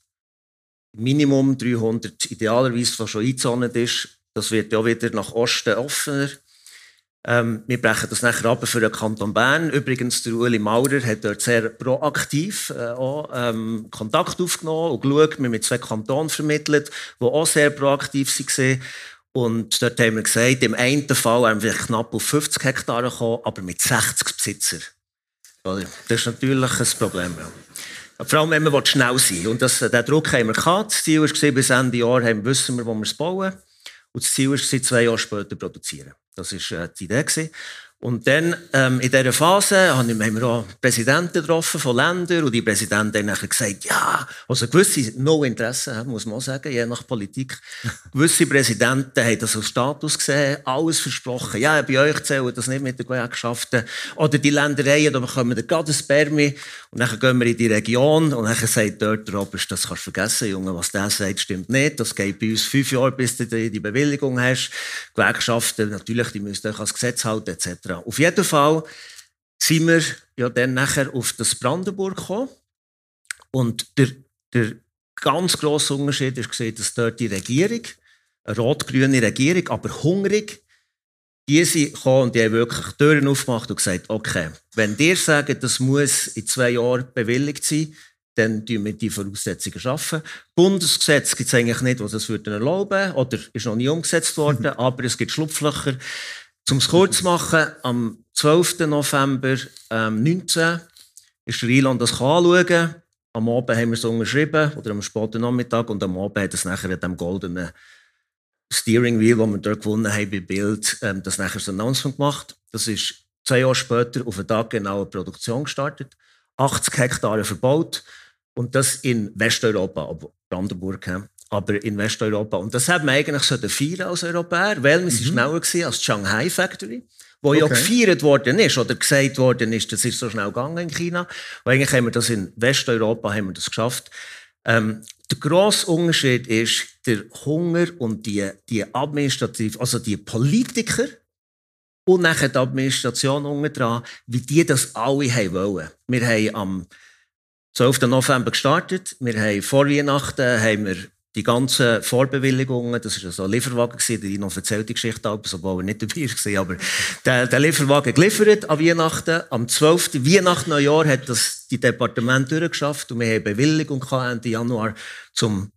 Minimum dreihundert, idealerweise, was schon eingezont ist. Das wird ja wieder nach Osten offener. Ähm, wir brechen das nachher ab für den Kanton Bern. Übrigens, der Ueli Maurer hat dort sehr proaktiv äh, auch, ähm, Kontakt aufgenommen und geschaut, wir mit zwei Kantonen vermittelt, die auch sehr proaktiv waren. Und dort haben wir gesagt, im einen Fall haben wir knapp auf fünfzig Hektar gekommen, aber mit sechzig Besitzern. Das ist natürlich ein Problem. Ja. Vor allem, wenn man schnell sein will. Und das, den Druck haben wir gehabt. Das Ziel war, bis Ende Jahr haben, wissen wir, wo wir es bauen. Und das Ziel ist, zwei Jahre später produzieren. Das war äh, die Idee. Und dann, ähm, in dieser Phase, haben wir auch Präsidenten getroffen von Ländern. Und die Präsidenten haben gesagt, ja, also gewisse, no Interesse, muss man auch sagen, je nach Politik. Gewisse Präsidenten haben das als Status gesehen, alles versprochen. Ja, bei euch zählen das nicht mit den Gewerkschaften. Oder die Ländereien, da bekommen wir gerade ein Spermi. Und dann gehen wir in die Region. Und dann sagt dort der Oberst, das kannst du vergessen, Junge, was der sagt, stimmt nicht. Das geht bei uns fünf Jahre, bis du die Bewilligung hast. Gewerkschaften, natürlich, die müssen euch ans Gesetz halten, et cetera. Auf jeden Fall sind wir ja dann nachher auf das Brandenburg gekommen. Und der, der ganz grosse Unterschied ist gesehen, dass dort die Regierung, eine rot-grüne Regierung, aber hungrig, die sind gekommen und die haben wirklich Türen aufgemacht und gesagt, okay, wenn ihr sagt, das muss in zwei Jahren bewilligt sein, dann schaffen wir die Voraussetzungen schaffen. Bundesgesetz gibt es eigentlich nicht, was das würde erlauben oder ist noch nie umgesetzt worden, mhm. aber es gibt Schlupflöcher. Um es kurz zu machen, am zwölften November ähm, neunzehn ist der Elon das anschauen. Am Abend haben wir es unterschrieben, oder am späten Nachmittag, und am Abend hat es nachher in dem goldenen Steering Wheel, das wir dort gewonnen haben bei Bild, ähm, das nachher so ein Announcement gemacht. Das ist zwei Jahre später auf den Tag genau eine Produktion gestartet. achtzig Hektare verbaut. Und das in Westeuropa, aber Brandenburg, aber in Westeuropa. Und das hat man eigentlich so feiern als Europäer, weil wir mhm. schneller waren als die Shanghai Factory, wo okay. ja gefeiert worden ist oder gesagt worden ist, das ist so schnell gegangen in China. Und eigentlich haben wir das in Westeuropa haben wir das geschafft. Ähm, der grosse Unterschied ist der Hunger und die, die Administrativ, also die Politiker und nachher die Administration unten dran, wie die das alle haben wollen. Wir haben am zwölften November gestartet. Wir haben vor Weihnachten haben wir die ganzen Vorbewilligungen, das war so ein Lieferwagen, der noch erzählt die Geschichte, obwohl er nicht dabei war, aber der, der Lieferwagen geliefert an Weihnachten. Am zwölften Weihnachten Neujahr hat das die Departement durchgeschafft und wir haben Bewilligung Ende Januar zum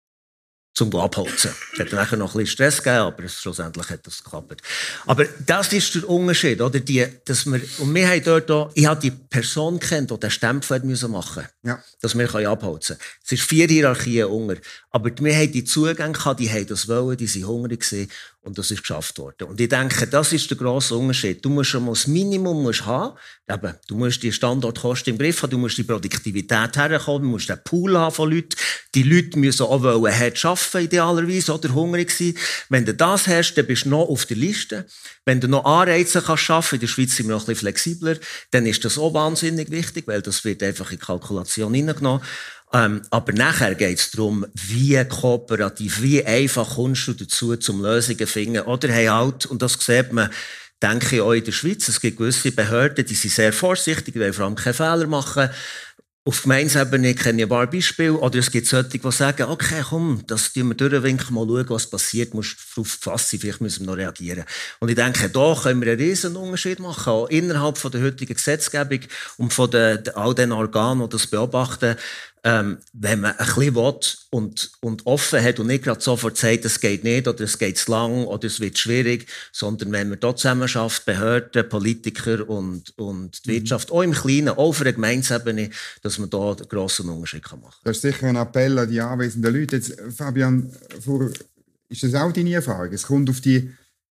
zum Abholzen. Es hat nachher noch ein bisschen Stress gegeben, aber schlussendlich hat das geklappt. Aber das ist der Unterschied, oder? Die, dass wir, und wir haben dort auch, ich habe die Person kennt, die den Stempel machen musste, ja. dass wir abholzen können. Es ist vier Hierarchien unter. Aber wir haben die Zugänge gehabt, die haben das wollen, die waren hungrig gewesen, und das ist geschafft worden. Und ich denke, das ist der grosse Unterschied. Du musst schon mal das Minimum musst haben. Eben, du musst die Standortkosten im Griff haben, du musst die Produktivität herkommen, du musst den Pool haben von Leuten. Die Leute müssen auch wollen, hart arbeiten, idealerweise, oder hungrig sein. Wenn du das hast, dann bist du noch auf der Liste. Wenn du noch Anreize kannst schaffen, in der Schweiz sind wir noch ein bisschen flexibler, dann ist das auch wahnsinnig wichtig, weil das wird einfach in die Kalkulation hineingenommen. Ähm, aber nachher geht es darum, wie kooperativ, wie einfach kommst du dazu, zum Lösungen zu finden. Oder hey, halt, und das sieht man, denke ich, auch in der Schweiz. Es gibt gewisse Behörden, die sind sehr vorsichtig, die wollen vor allem keine Fehler machen. Auf Gemeindeebene kenne ich ein paar Beispiele. Oder es gibt solche, die sagen, okay, komm, das tun wir durchwinken, mal schauen, was passiert, musst darauf gefasst sein, vielleicht müssen wir noch reagieren. Und ich denke, da können wir einen riesen Unterschied machen, auch innerhalb von der heutigen Gesetzgebung und von den, all den Organen, die das beobachten. Ähm, wenn man ein bisschen will und, und offen hat und nicht gerade sofort sagt, es geht nicht oder es geht zu lang oder es wird schwierig, sondern wenn man da zusammen schafft, Behörden, Politiker und, und die Wirtschaft, mhm. auch im Kleinen, auch auf der Gemeindeebene, dass man da einen grossen Unterschied machen kann. Das ist sicher ein Appell an die anwesenden Leute. Jetzt, Fabian, vor, ist das auch deine Erfahrung? Es kommt auf die,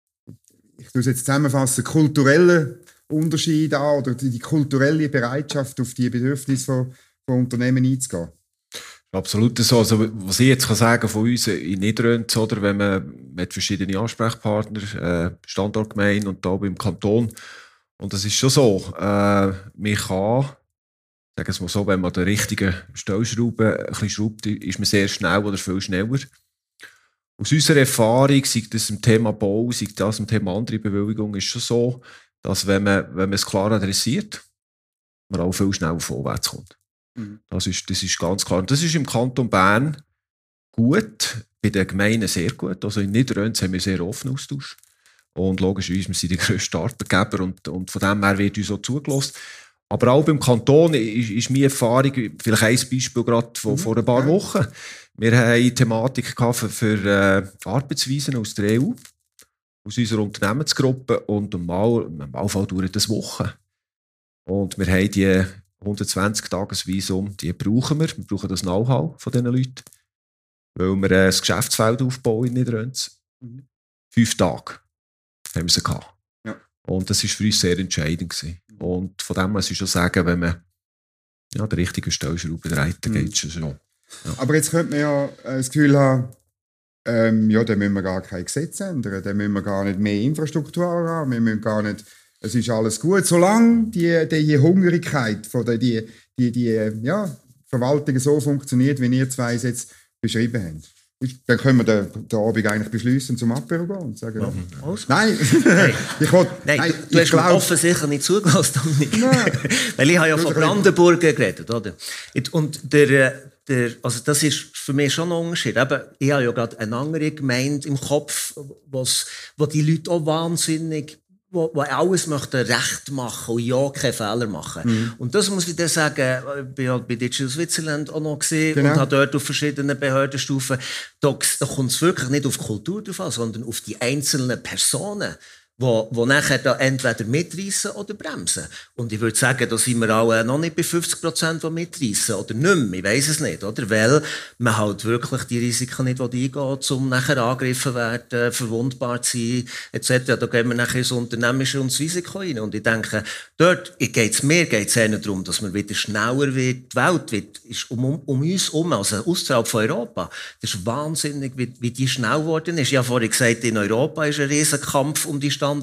ich tue es jetzt zusammenfassen, kulturellen Unterschiede an oder die, die kulturelle Bereitschaft auf die Bedürfnisse von von Unternehmen einzugehen. Absolut so. Also, was ich jetzt kann sagen von uns in Niederröns, oder wenn man mit verschiedenen Ansprechpartnern, äh, Standortgemeinde und da beim Kanton, und das ist schon so, äh, man kann, sagen wir es mal so, wenn man den richtigen Stellschrauben ein bisschen schraubt, ist man sehr schnell oder viel schneller. Aus unserer Erfahrung, sei das im Thema Bau, sei das im Thema andere Bewilligung, ist schon so, dass wenn man, wenn man es klar adressiert, man auch viel schneller vorwärts kommt. Das ist, das ist ganz klar. Und das ist im Kanton Bern gut, bei den Gemeinden sehr gut. Also in Niederröns haben wir sehr offenen Austausch. Und logischerweise, wir sind die grössten Arbeitgeber und, und von dem her wird uns auch zugelassen. Aber auch beim Kanton ist, ist meine Erfahrung, vielleicht ein Beispiel gerade von, vor ein paar Wochen. Wir haben eine Thematik gehabt für, für äh, Arbeitsweisen aus der E U, aus unserer Unternehmensgruppe, und im Malfall dauert das Wochen. Und wir haben die hundertzwanzig Tagesvisum, die brauchen wir. Wir brauchen das Know-how von diesen Leuten, weil wir ein Geschäftsfeld aufbauen in Niederröns. Mhm. Fünf Tage haben wir sie gehabt. Ja. Und das war für uns sehr entscheidend gewesen. Und von dem muss ich schon sagen, wenn man ja, den richtigen Stellschrauben dreht, dann geht es schon. Ja. Aber jetzt könnte man ja das Gefühl haben, ähm, ja, dann müssen wir gar kein Gesetz ändern, dann müssen wir gar nicht mehr Infrastruktur haben, wir müssen gar nicht. Es ist alles gut, solange die, die Hungrigkeit von der die, die, die, ja, Verwaltung so funktioniert, wie ihr zwei es jetzt beschrieben habt. Dann können wir den, den Abend eigentlich beschließen zum Apéro gehen und sagen, ja. Also. Nein, nein. ich will, nein, nein, du, du ich hast glaub... mir offensichtlich nicht zugelassen, weil ich habe ja von Brandenburg geredet, oder? Und der, der, also das ist für mich schon ein Unterschied. Eben, ich habe ja gerade eine andere Gemeinde im Kopf, was, wo die Leute auch wahnsinnig Wo, wo alles möchte recht machen und ja keine Fehler machen. Mhm. Und das muss ich dir sagen, ich bin halt bei Digital Switzerland auch noch gesehen genau. und habe dort auf verschiedenen Behördenstufen, da, da kommt es wirklich nicht auf die Kultur drauf an, sondern auf die einzelnen Personen, wo, wo nachher da entweder mitreissen oder bremsen. Und ich würde sagen, da sind wir alle noch nicht bei fünfzig Prozent, die mitreissen oder nicht mehr. Ich weiss es nicht, oder? Weil man halt wirklich die Risiken nicht eingehen will, um nachher angegriffen werden, verwundbar zu sein, et cetera. Da gehen wir nachher ins Unternehmerische und das Risiko rein. Und ich denke, dort geht's mir geht's eher darum, dass man wieder schneller wird. Die Welt wird, ist um, um, um uns herum, also außerhalb von Europa. Das ist wahnsinnig, wie, wie die schnell geworden ist. Ich habe vorhin gesagt, in Europa ist ein Riesenkampf um die Standorte.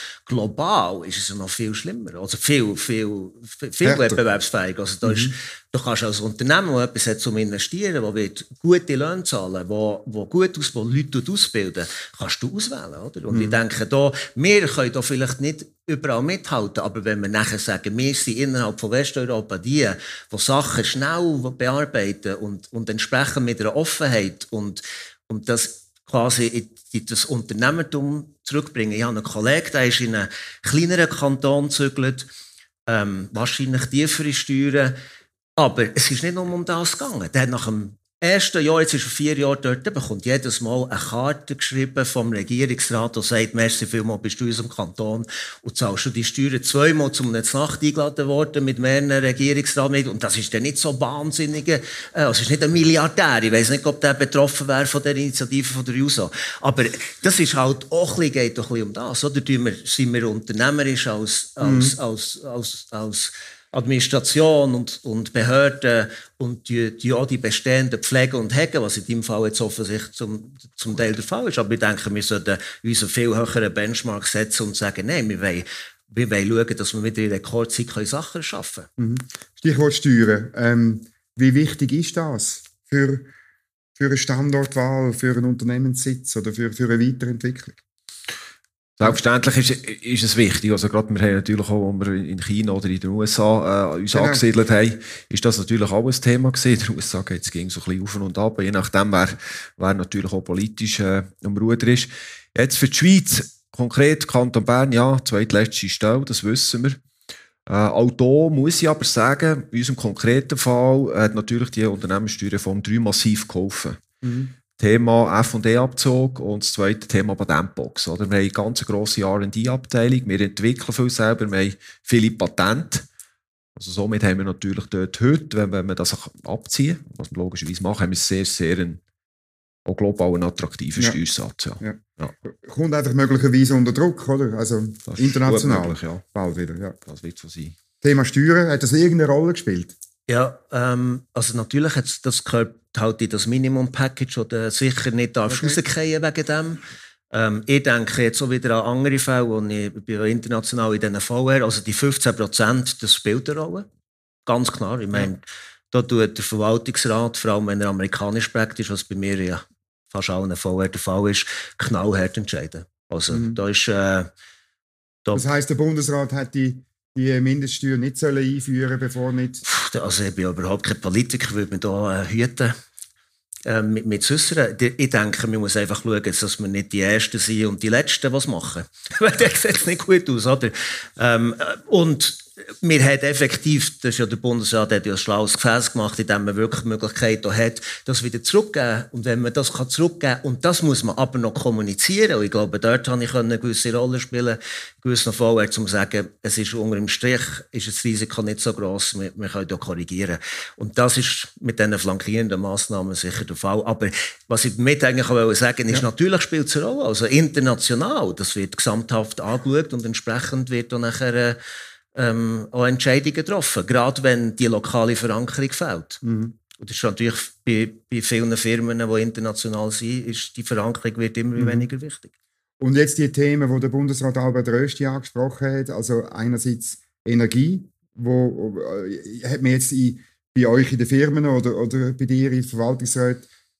Global ist es noch viel schlimmer. Also viel, viel, viel wettbewerbsfähig. Also da ist, mhm. du kannst als Unternehmen, das etwas hat zum Investieren, das wird gute Löhne zahlen, wo, wo gut aus, wo Leute ausbilden, kannst du auswählen, oder? Und mhm. ich denke, da, wir können da vielleicht nicht überall mithalten, aber wenn wir nachher sagen, wir sind innerhalb von Westeuropa die, die Sachen schnell bearbeiten und, und entsprechend mit einer Offenheit und, und das quasi in das Unternehmertum zurückbringen. Ich habe einen Kollegen, der ist in einen kleineren Kanton gezügelt, ähm, wahrscheinlich tiefere Steuern, aber es ist nicht nur um das gegangen. Der hat nach dem ersten Jahr, jetzt ist er vier Jahre dort, bekommt jedes Mal eine Karte geschrieben vom Regierungsrat, der sagt, merci vielmals, bist du in unserem Kanton und zahlst du die Steuern zweimal zum Nacht eingeladen worden mit mehreren Regierungsraten. Und das ist dann nicht so wahnsinnig, äh, es ist nicht ein Milliardär, ich weiss nicht, ob der betroffen wäre von der Initiative von der Juso. Aber das ist halt auch ein bisschen, geht auch ein bisschen um das, oder? Wir, sind wir unternehmerisch als, als, mhm. als, als, als Administration und, und Behörden und die, die auch die bestehenden Pflege und Hegen, was in deinem Fall jetzt offensichtlich zum, zum Teil der Fall ist. Aber ich denke, wir sollten uns einen viel höheren Benchmark setzen und sagen, nein, wir wollen, wir wollen schauen, dass wir wieder in Rekordzeit Sachen schaffen können. Mhm. Stichwort Steuern. Ähm, wie wichtig ist das für, für eine Standortwahl, für einen Unternehmenssitz oder für, für eine Weiterentwicklung? Selbstverständlich ist, ist es wichtig. Also gerade wir haben natürlich auch, als wir in China oder in den U S A äh, uns genau. angesiedelt haben, ist das natürlich auch ein Thema gewesen. In den U S A geht es so ein bisschen auf und ab. Je nachdem, wer, wer natürlich auch politisch äh, am Ruder ist. Jetzt für die Schweiz, konkret Kanton Bern, ja, zweitletzte Stelle, das wissen wir. Äh, auch da muss ich aber sagen, in unserem konkreten Fall hat natürlich die Unternehmenssteuerreform drei massiv geholfen. Mhm. Thema F und E-Abzug und das zweite Thema Patentbox. Oder? Wir haben eine ganz grosse R und D-Abteilung, wir entwickeln viel selber, wir haben viele Patente. Also somit haben wir natürlich dort heute, wenn, wenn wir das abziehen, was wir logischerweise machen, haben wir sehr, sehr einen, auch global einen attraktiven ja. Steuersatz. Ja. Ja. Ja. Kommt einfach möglicherweise unter Druck, oder? Also das international. Möglich, ja. Bald wieder, ja. Das wird so sein. Thema Steuern, hat das irgendeine Rolle gespielt? Ja, ähm, also natürlich hat das gehört halt in das Minimum-Package oder sicher nicht darfst okay. rausgehen wegen dem. Ähm, ich denke jetzt auch wieder an andere Fälle, und ich bin ja international in diesen V R, also die fünfzehn Prozent, das spielt eine Rolle. Ganz klar. Ich meine, ja. da tut der Verwaltungsrat, vor allem wenn er amerikanisch prägt ist, was bei mir ja fast allen V R der Fall ist, knallhart entscheiden. Also mhm. da ist... Äh, da das heisst, der Bundesrat hat die die Mindeststeuer nicht sollen einführen, bevor nicht... Also ich bin überhaupt kein Politiker, würde mich da äh, hüten, äh, mit, mit zu äußern. Ich denke, man muss einfach schauen, dass wir nicht die Ersten sind und die Letzten was machen. Weil das sieht nicht gut aus, oder? Ähm, und wir haben effektiv, das ist ja der Bundesrat, hat ja ein schlaues Gefäß gemacht, in dem man wirklich die Möglichkeit hat, das wieder zurückzugeben. Und wenn man das zurückgeben kann, und das muss man aber noch kommunizieren, und ich glaube, dort habe ich eine gewisse Rolle spielen, gewissen V R, um zu sagen, es ist unter dem Strich, ist das Risiko nicht so gross, wir, wir können da korrigieren. Und das ist mit diesen flankierenden Massnahmen sicher der Fall. Aber was ich damit eigentlich auch sagen ist, ja. natürlich spielt es eine Rolle. Also international, das wird gesamthaft angeschaut und entsprechend wird dann nachher Ähm, auch Entscheidungen getroffen, gerade wenn die lokale Verankerung fehlt. Mhm. Und das ist natürlich bei, bei vielen Firmen, die international sind, ist die Verankerung wird immer mhm. weniger wichtig. Und jetzt die Themen, die der Bundesrat Albert Rösti angesprochen hat, also einerseits Energie, wo äh, hat man jetzt in, bei euch in den Firmen oder, oder bei dir in Verwaltungsräten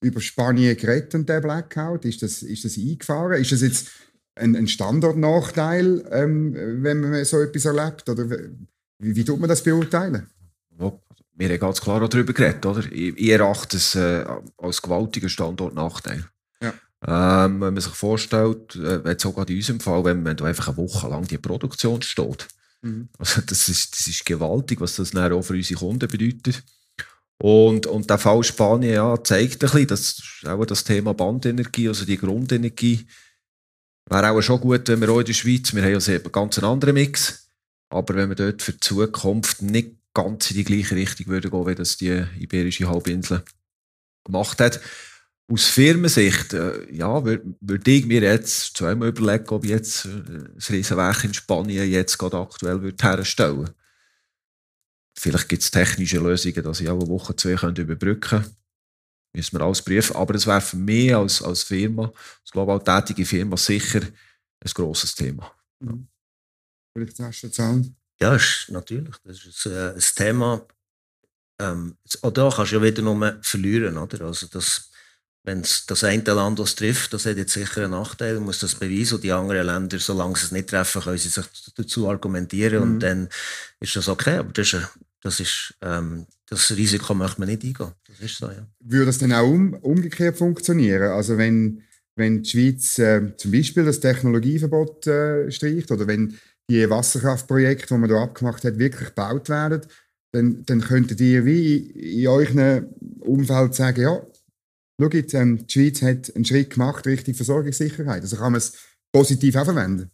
über Spanien geredet und der Blackout? Ist das, ist das eingefahren? Ist das jetzt ein, ein Standortnachteil, ähm, wenn man so etwas erlebt? Oder wie, wie tut man das beurteilen? Ja, wir haben ganz klar auch darüber geredet. Oder? Ich, ich erachte es äh, als gewaltiger Standortnachteil. Ja. Ähm, wenn man sich vorstellt, äh, sogar in unserem Fall, wenn man da einfach eine Woche lang die Produktion steht. Mhm. Also das ist, das ist gewaltig, was das dann auch für unsere Kunden bedeutet. Und, und der Fall Spanien ja, zeigt ein bisschen, dass auch das Thema Bandenergie, also die Grundenergie, wäre auch schon gut, wenn wir auch in der Schweiz, wir haben ja einen ganz anderen Mix, aber wenn wir dort für die Zukunft nicht ganz in die gleiche Richtung würden gehen, wie das die Iberische Halbinsel gemacht hat. Aus Firmensicht, äh, ja, würde würd ich mir jetzt zweimal überlegen, ob ich jetzt äh, das Riesenwerk in Spanien jetzt gerade aktuell würde herstellen. Vielleicht gibt es technische Lösungen, dass ich auch eine Woche, zwei könnte überbrücken könnte. Müssen wir alles prüfen. Aber es wäre für mich als, als Firma, als global tätige Firma, sicher ein grosses Thema. Mhm. Vielleicht hast du das auch. Ja, ist, natürlich. Das ist ein, ein Thema. Ähm, auch da kannst du ja wieder nur verlieren. Oder? Also das, wenn es das eine Land das trifft, das hat jetzt sicher einen Nachteil, muss das beweisen. Und die anderen Länder, solange sie es nicht treffen, können sie sich dazu argumentieren. Mhm. Und dann ist das okay. Aber das, ist, das, ist, ähm, das Risiko möchte man nicht eingehen. Das ist so, ja. Würde das dann auch um, umgekehrt funktionieren? Also wenn, wenn die Schweiz äh, zum Beispiel das Technologieverbot äh, streicht oder wenn die Wasserkraftprojekte, die man hier abgemacht hat, wirklich gebaut werden, dann, dann könntet ihr wie in eurem Umfeld sagen, ja, schau jetzt, ähm, die Schweiz hat einen Schritt gemacht Richtung Versorgungssicherheit. Also kann man es positiv auch verwenden.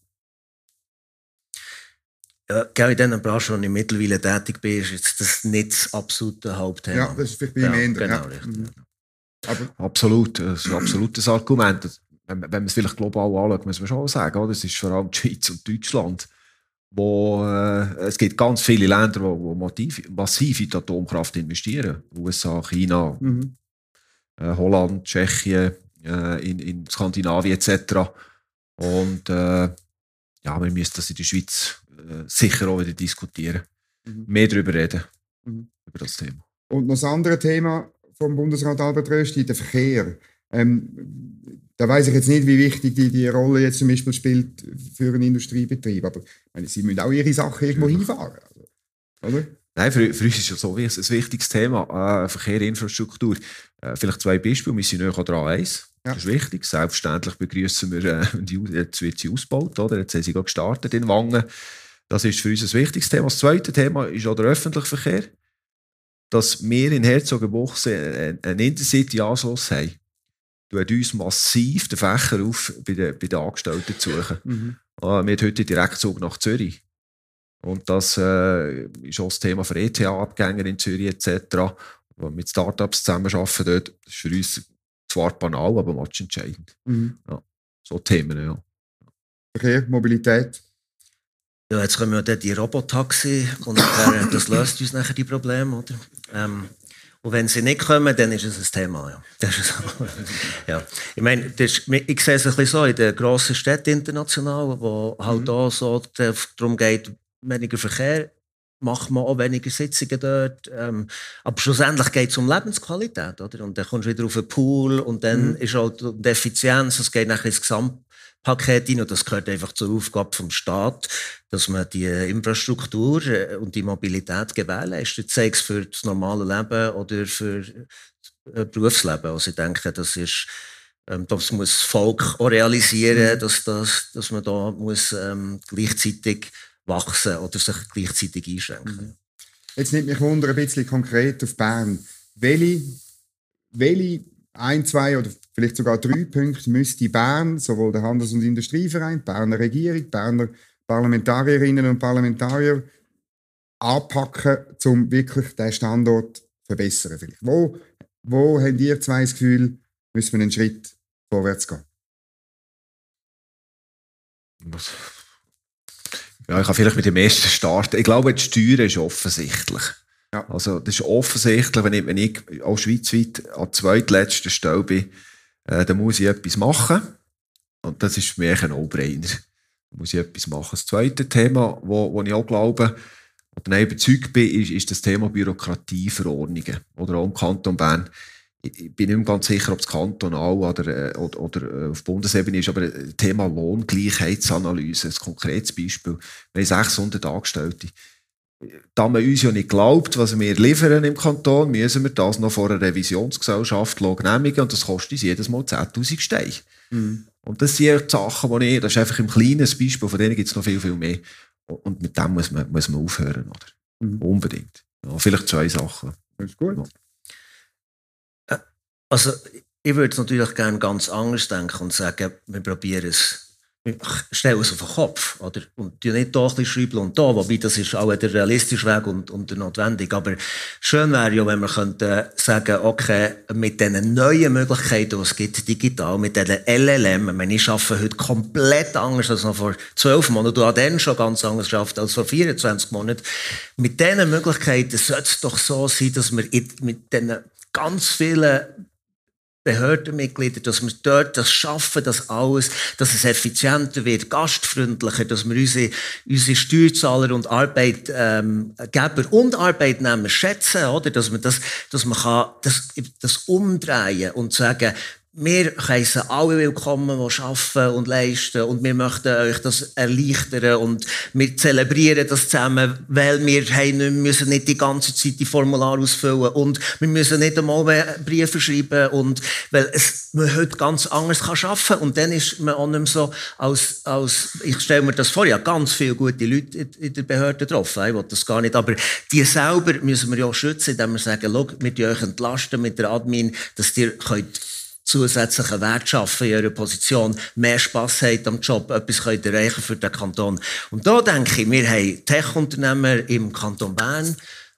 Ja, genau in diesen Branchen, wo ich mittlerweile tätig bin, ist jetzt das nicht das absolute Hauptthema. Ja, das ist vielleicht bei ihm ja, genau, ja. richtig. Mhm. Aber absolut, das ist ein absolutes Argument. Wenn, wenn man es vielleicht global anschaut, muss man schon sagen, das ist vor allem die Schweiz und Deutschland, wo äh, es gibt ganz viele Länder, die massiv in die Atomkraft investieren. U S A, China, mhm. äh, Holland, Tschechien, äh, in, in Skandinavien et cetera. Und äh, ja, wir müssen das in der Schweiz äh, sicher auch wieder diskutieren. Mhm. Mehr darüber reden, mhm. über das Thema. Und noch das andere Thema vom Bundesrat Albert Rösti, der Verkehr. Ähm, da weiss ich jetzt nicht, wie wichtig die, die Rolle jetzt zum Beispiel spielt für einen Industriebetrieb. Aber meine, sie müssen auch ihre Sachen irgendwo ja. hinfahren. Also, oder? Nein, für, für uns ist das so ein wichtiges Thema. Äh, Verkehr, Infrastruktur. Äh, vielleicht zwei Beispiele. Wir sind näher an der A eins. Ja. Das ist wichtig. Selbstverständlich begrüßen wir, äh, die, jetzt wird sie ausgebaut. Oder? Jetzt haben sie gerade gestartet in Wangen. Das ist für uns ein wichtiges Thema. Das zweite Thema ist auch der öffentliche Verkehr. Dass wir in Herzogenbuchsee einen Intercity-Anschluss haben, tut uns massiv den Fächer auf bei den, bei den Angestellten zu suchen. Mhm. Wir haben heute Direktzug nach Zürich. Und das äh, ist auch das Thema für E T H-Abgänger in Zürich et cetera. Wo wir mit Startups zusammenarbeiten dort. Das ist für uns zwar banal, aber matchentscheidend. Mhm. Ja, so Themen, ja. Verkehr, Mobilität. Ja, jetzt kommen ja dann die Robotaxi und nachher, das löst uns nachher die Probleme, oder? Ähm, und wenn sie nicht kommen, dann ist es ein Thema, ja. Das ist so. Ja. Ich meine, das, ich sehe es ein bisschen so in den grossen Städten international, wo halt mhm. auch so darum geht, weniger Verkehr, macht man auch weniger Sitzungen dort. Ähm, aber schlussendlich geht es um Lebensqualität, oder? Und dann kommst du wieder auf einen Pool und dann mhm. ist halt die Effizienz, es geht nachher ins Gesamtpaket rein und das gehört einfach zur Aufgabe vom Staat, dass man die Infrastruktur und die Mobilität gewährleistet, sei es für das normale Leben oder für das Berufsleben. Also ich denke, das ist, ähm, das muss das Volk auch realisieren, mhm. dass, das, dass man da muss, ähm, gleichzeitig wachsen oder sich gleichzeitig einschränken. Jetzt nimmt mich Wunder ein bisschen konkret auf Bern. Welche, welche ein, zwei oder vielleicht sogar drei Punkte müsste Bern, sowohl der Handels- und Industrieverein, die Berner Regierung, die Berner Parlamentarierinnen und Parlamentarier anpacken, um wirklich den Standort zu verbessern? Vielleicht. Wo, wo habt ihr zwei das Gefühl, müssen wir einen Schritt vorwärts gehen? Was? Ja, ich kann vielleicht mit dem ersten starten. Ich glaube, die Steuern ist offensichtlich. Ja. Also, das ist offensichtlich, wenn ich, wenn ich auch schweizweit an der zweitletzten Stelle bin, äh, dann muss ich etwas machen. Und das ist für mich ein No-Brainer. Da muss ich etwas machen. Das zweite Thema, wo, wo ich auch glaube, oder überzeugt bin, ist, ist das Thema Bürokratieverordnungen. Oder auch im Kanton Bern ich bin nicht mehr ganz sicher, ob es kantonal oder, oder, oder auf Bundesebene ist, aber das Thema Lohngleichheitsanalyse, ein konkretes Beispiel. Wir haben sechshundert Angestellte. Da man uns ja nicht glaubt, was wir liefern im Kanton, müssen wir das noch vor einer Revisionsgesellschaft genehmigen und das kostet uns jedes Mal zehntausend Steine. Mhm. Und das sind die Sachen, die ich, das ist einfach ein kleines Beispiel, von denen gibt es noch viel, viel mehr. Und mit dem muss man, muss man aufhören, oder? Mhm. Unbedingt. Ja, vielleicht zwei Sachen. Das ist gut. Ja. Also, ich würde natürlich gerne ganz anders denken und sagen, wir probieren es. Stellen es auf den Kopf, oder? Und die nicht da ein bisschen schreiben und da, wobei das ist auch der realistische Weg und, und der notwendig. Aber schön wäre ja, wenn wir könnten sagen, okay, mit diesen neuen Möglichkeiten, die es gibt, digital, mit diesen L L M, ich meine, ich arbeite heute komplett anders als noch vor zwölf Monaten, du hast dann schon ganz anders gearbeitet als vor vierundzwanzig Monaten. Mit diesen Möglichkeiten sollte es doch so sein, dass wir mit diesen ganz vielen Behördenmitglieder, dass wir dort das schaffen, dass alles, dass es effizienter wird, gastfreundlicher, dass wir unsere, unsere Steuerzahler und Arbeitgeber ähm, und Arbeitnehmer schätzen, oder? Dass man das, dass man kann, das, das umdrehen und sagen, wir heissen alle willkommen, die arbeiten und leisten und wir möchten euch das erleichtern und wir zelebrieren das zusammen, weil wir haben nicht, müssen nicht die ganze Zeit die Formulare ausfüllen und wir müssen nicht einmal Briefe schreiben und weil es, man heute ganz anders kann arbeiten und dann ist man auch nicht mehr so als, als ich stelle mir das vor, ja ganz viele gute Leute in der Behörde getroffen, ich will das gar nicht, aber die selber müssen wir ja auch schützen, indem wir sagen, schau, wir euch entlasten mit der Admin, dass ihr könnt zusätzlichen Wert schaffen in eurer Position, mehr Spass habt am Job, etwas könnt erreichen für den Kanton. Und da denke ich, wir haben Tech-Unternehmer im Kanton Bern,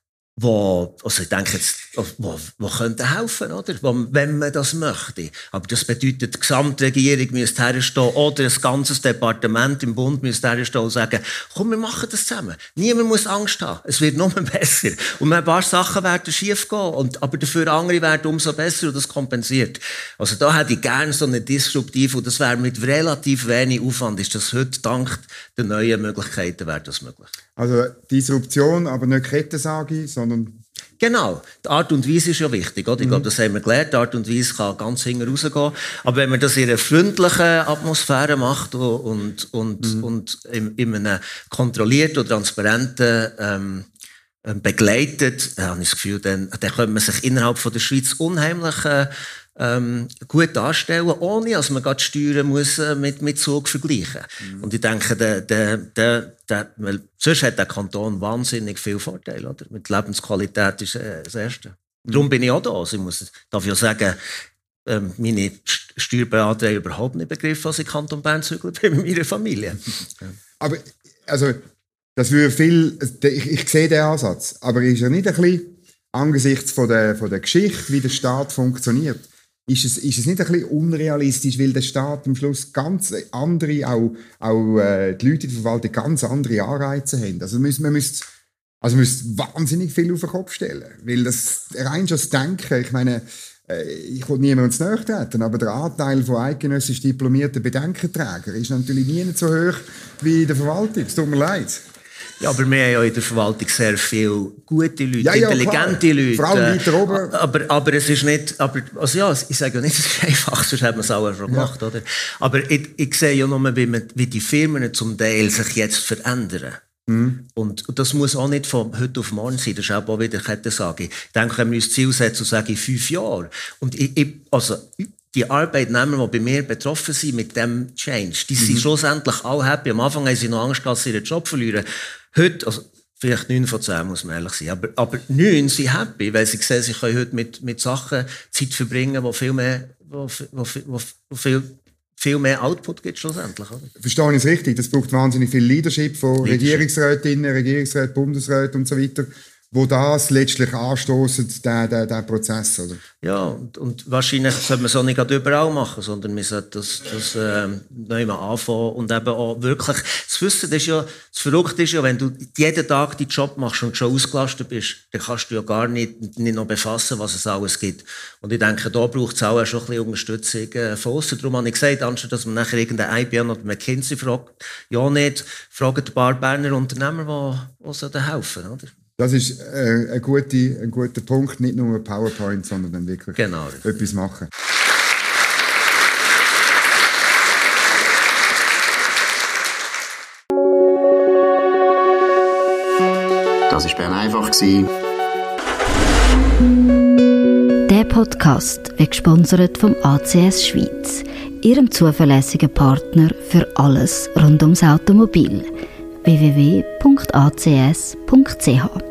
wo, also ich denke jetzt, wo, wo könnten helfen, oder? Wo, wenn man das möchte. Aber das bedeutet, die Gesamtregierung müsste herstehen oder ein ganzes Departement im Bund müsste herstehen und sagen, komm, wir machen das zusammen. Niemand muss Angst haben. Es wird noch besser. Und ein paar Sachen werden schief gehen, und, aber dafür andere werden umso besser und das kompensiert. Also da hätte ich gerne so eine Disruptive und das wäre mit relativ wenig Aufwand, ist das heute dank der neuen Möglichkeiten wäre das möglich. Also Disruption, aber nicht Kettensage, sondern... Genau, die Art und Weise ist ja wichtig. Oder? Ich glaube, das haben wir gelernt. Die Art und Weise kann ganz hinten rausgehen. Aber wenn man das in einer freundlichen Atmosphäre macht und, und, mhm. und in, in einem kontrollierten und transparenten ähm, begleitet, dann habe ich das Gefühl, dann, dann könnte man sich innerhalb von der Schweiz unheimlich äh, ähm, gut darstellen, ohne dass man gerade Steuern muss, äh, mit, mit Zug vergleichen. Mhm. Und ich denke, der, der, der, der, weil sonst hat der Kanton wahnsinnig viel Vorteile, oder? Mit Lebensqualität ist äh, das Erste. Mhm. Darum bin ich auch da. Also ich muss, darf ja sagen, ähm, meine Steuerberater haben überhaupt nicht begriffen, was ich Kanton Bern zügel bin mit meiner Familie. Ja. Aber, also, das würde viel, ich, ich sehe den Ansatz, aber ist ja nicht ein bisschen angesichts von der, von der Geschichte, wie der Staat funktioniert, Ist es, ist es nicht ein bisschen unrealistisch, weil der Staat am Schluss ganz andere, auch, auch äh, die Leute in der Verwaltung ganz andere Anreize haben? Also man müsste, man müsste, also man müsste wahnsinnig viel auf den Kopf stellen. Weil das rein schon das Denken, ich meine, äh, ich will niemandem zu nahe treten, aber der Anteil von eidgenössisch diplomierten Bedenkenträgern ist natürlich nie so hoch wie in der Verwaltung. Es tut mir leid. Ja, aber wir haben ja in der Verwaltung sehr viele gute Leute, ja, ja, intelligente klar. Leute. Vor allem weiter oben. Aber, aber es ist nicht, aber, also ja, ich sage ja nicht, es ist einfach, sonst hat man es auch schon gemacht, ja. Oder? Aber ich, ich sehe ja nur, wie, man, wie die Firmen zum Teil sich jetzt verändern. Mhm. Und das muss auch nicht von heute auf morgen sein, das ist auch wieder Kettensage. Ich denke, wenn wir uns Ziel setzen und sagen, in fünf Jahren. Und ich, ich, also, die Arbeitnehmer, die bei mir betroffen sind mit dem Change, die sind mhm. schlussendlich alle happy. Am Anfang haben sie noch Angst, dass sie ihren Job verlieren. Heute, also vielleicht neun von zehn, muss man ehrlich sein, aber, aber neun sind happy, weil sie sehen, sie können heute mit, mit Sachen Zeit verbringen, wo viel mehr, wo, wo, wo, wo viel, viel mehr Output gibt schlussendlich. Oder? Verstehe ich es richtig? Das braucht wahnsinnig viel Leadership von Regierungsrätinnen, Regierungsräten, Bundesräten und so weiter, wo das letztlich anstoßen, der, der, der Prozess, oder? Ja, und, und wahrscheinlich sollte man es auch nicht überall machen, sondern man sollte das, das äh, neu mal anfangen und eben auch wirklich, das Wissen, das ist ja, das Verrückte ist ja, wenn du jeden Tag deinen Job machst und schon ausgelastet bist, dann kannst du ja gar nicht, nicht noch befassen, was es alles gibt. Und ich denke, da braucht es auch schon ein bisschen Unterstützung äh, von aussen. Darum habe ich gesagt, anstatt dass man nachher irgendein I B M oder McKinsey fragt, ja nicht, fragt ein paar Berner Unternehmer, die, die helfen, oder? Das ist äh, ein, gute, ein guter Punkt, nicht nur ein PowerPoint, sondern dann wirklich genau. etwas machen. Das war Bern einfach. Der Podcast wird gesponsert vom A C S Schweiz, ihrem zuverlässigen Partner für alles rund ums Automobil. w w w punkt a c s punkt c h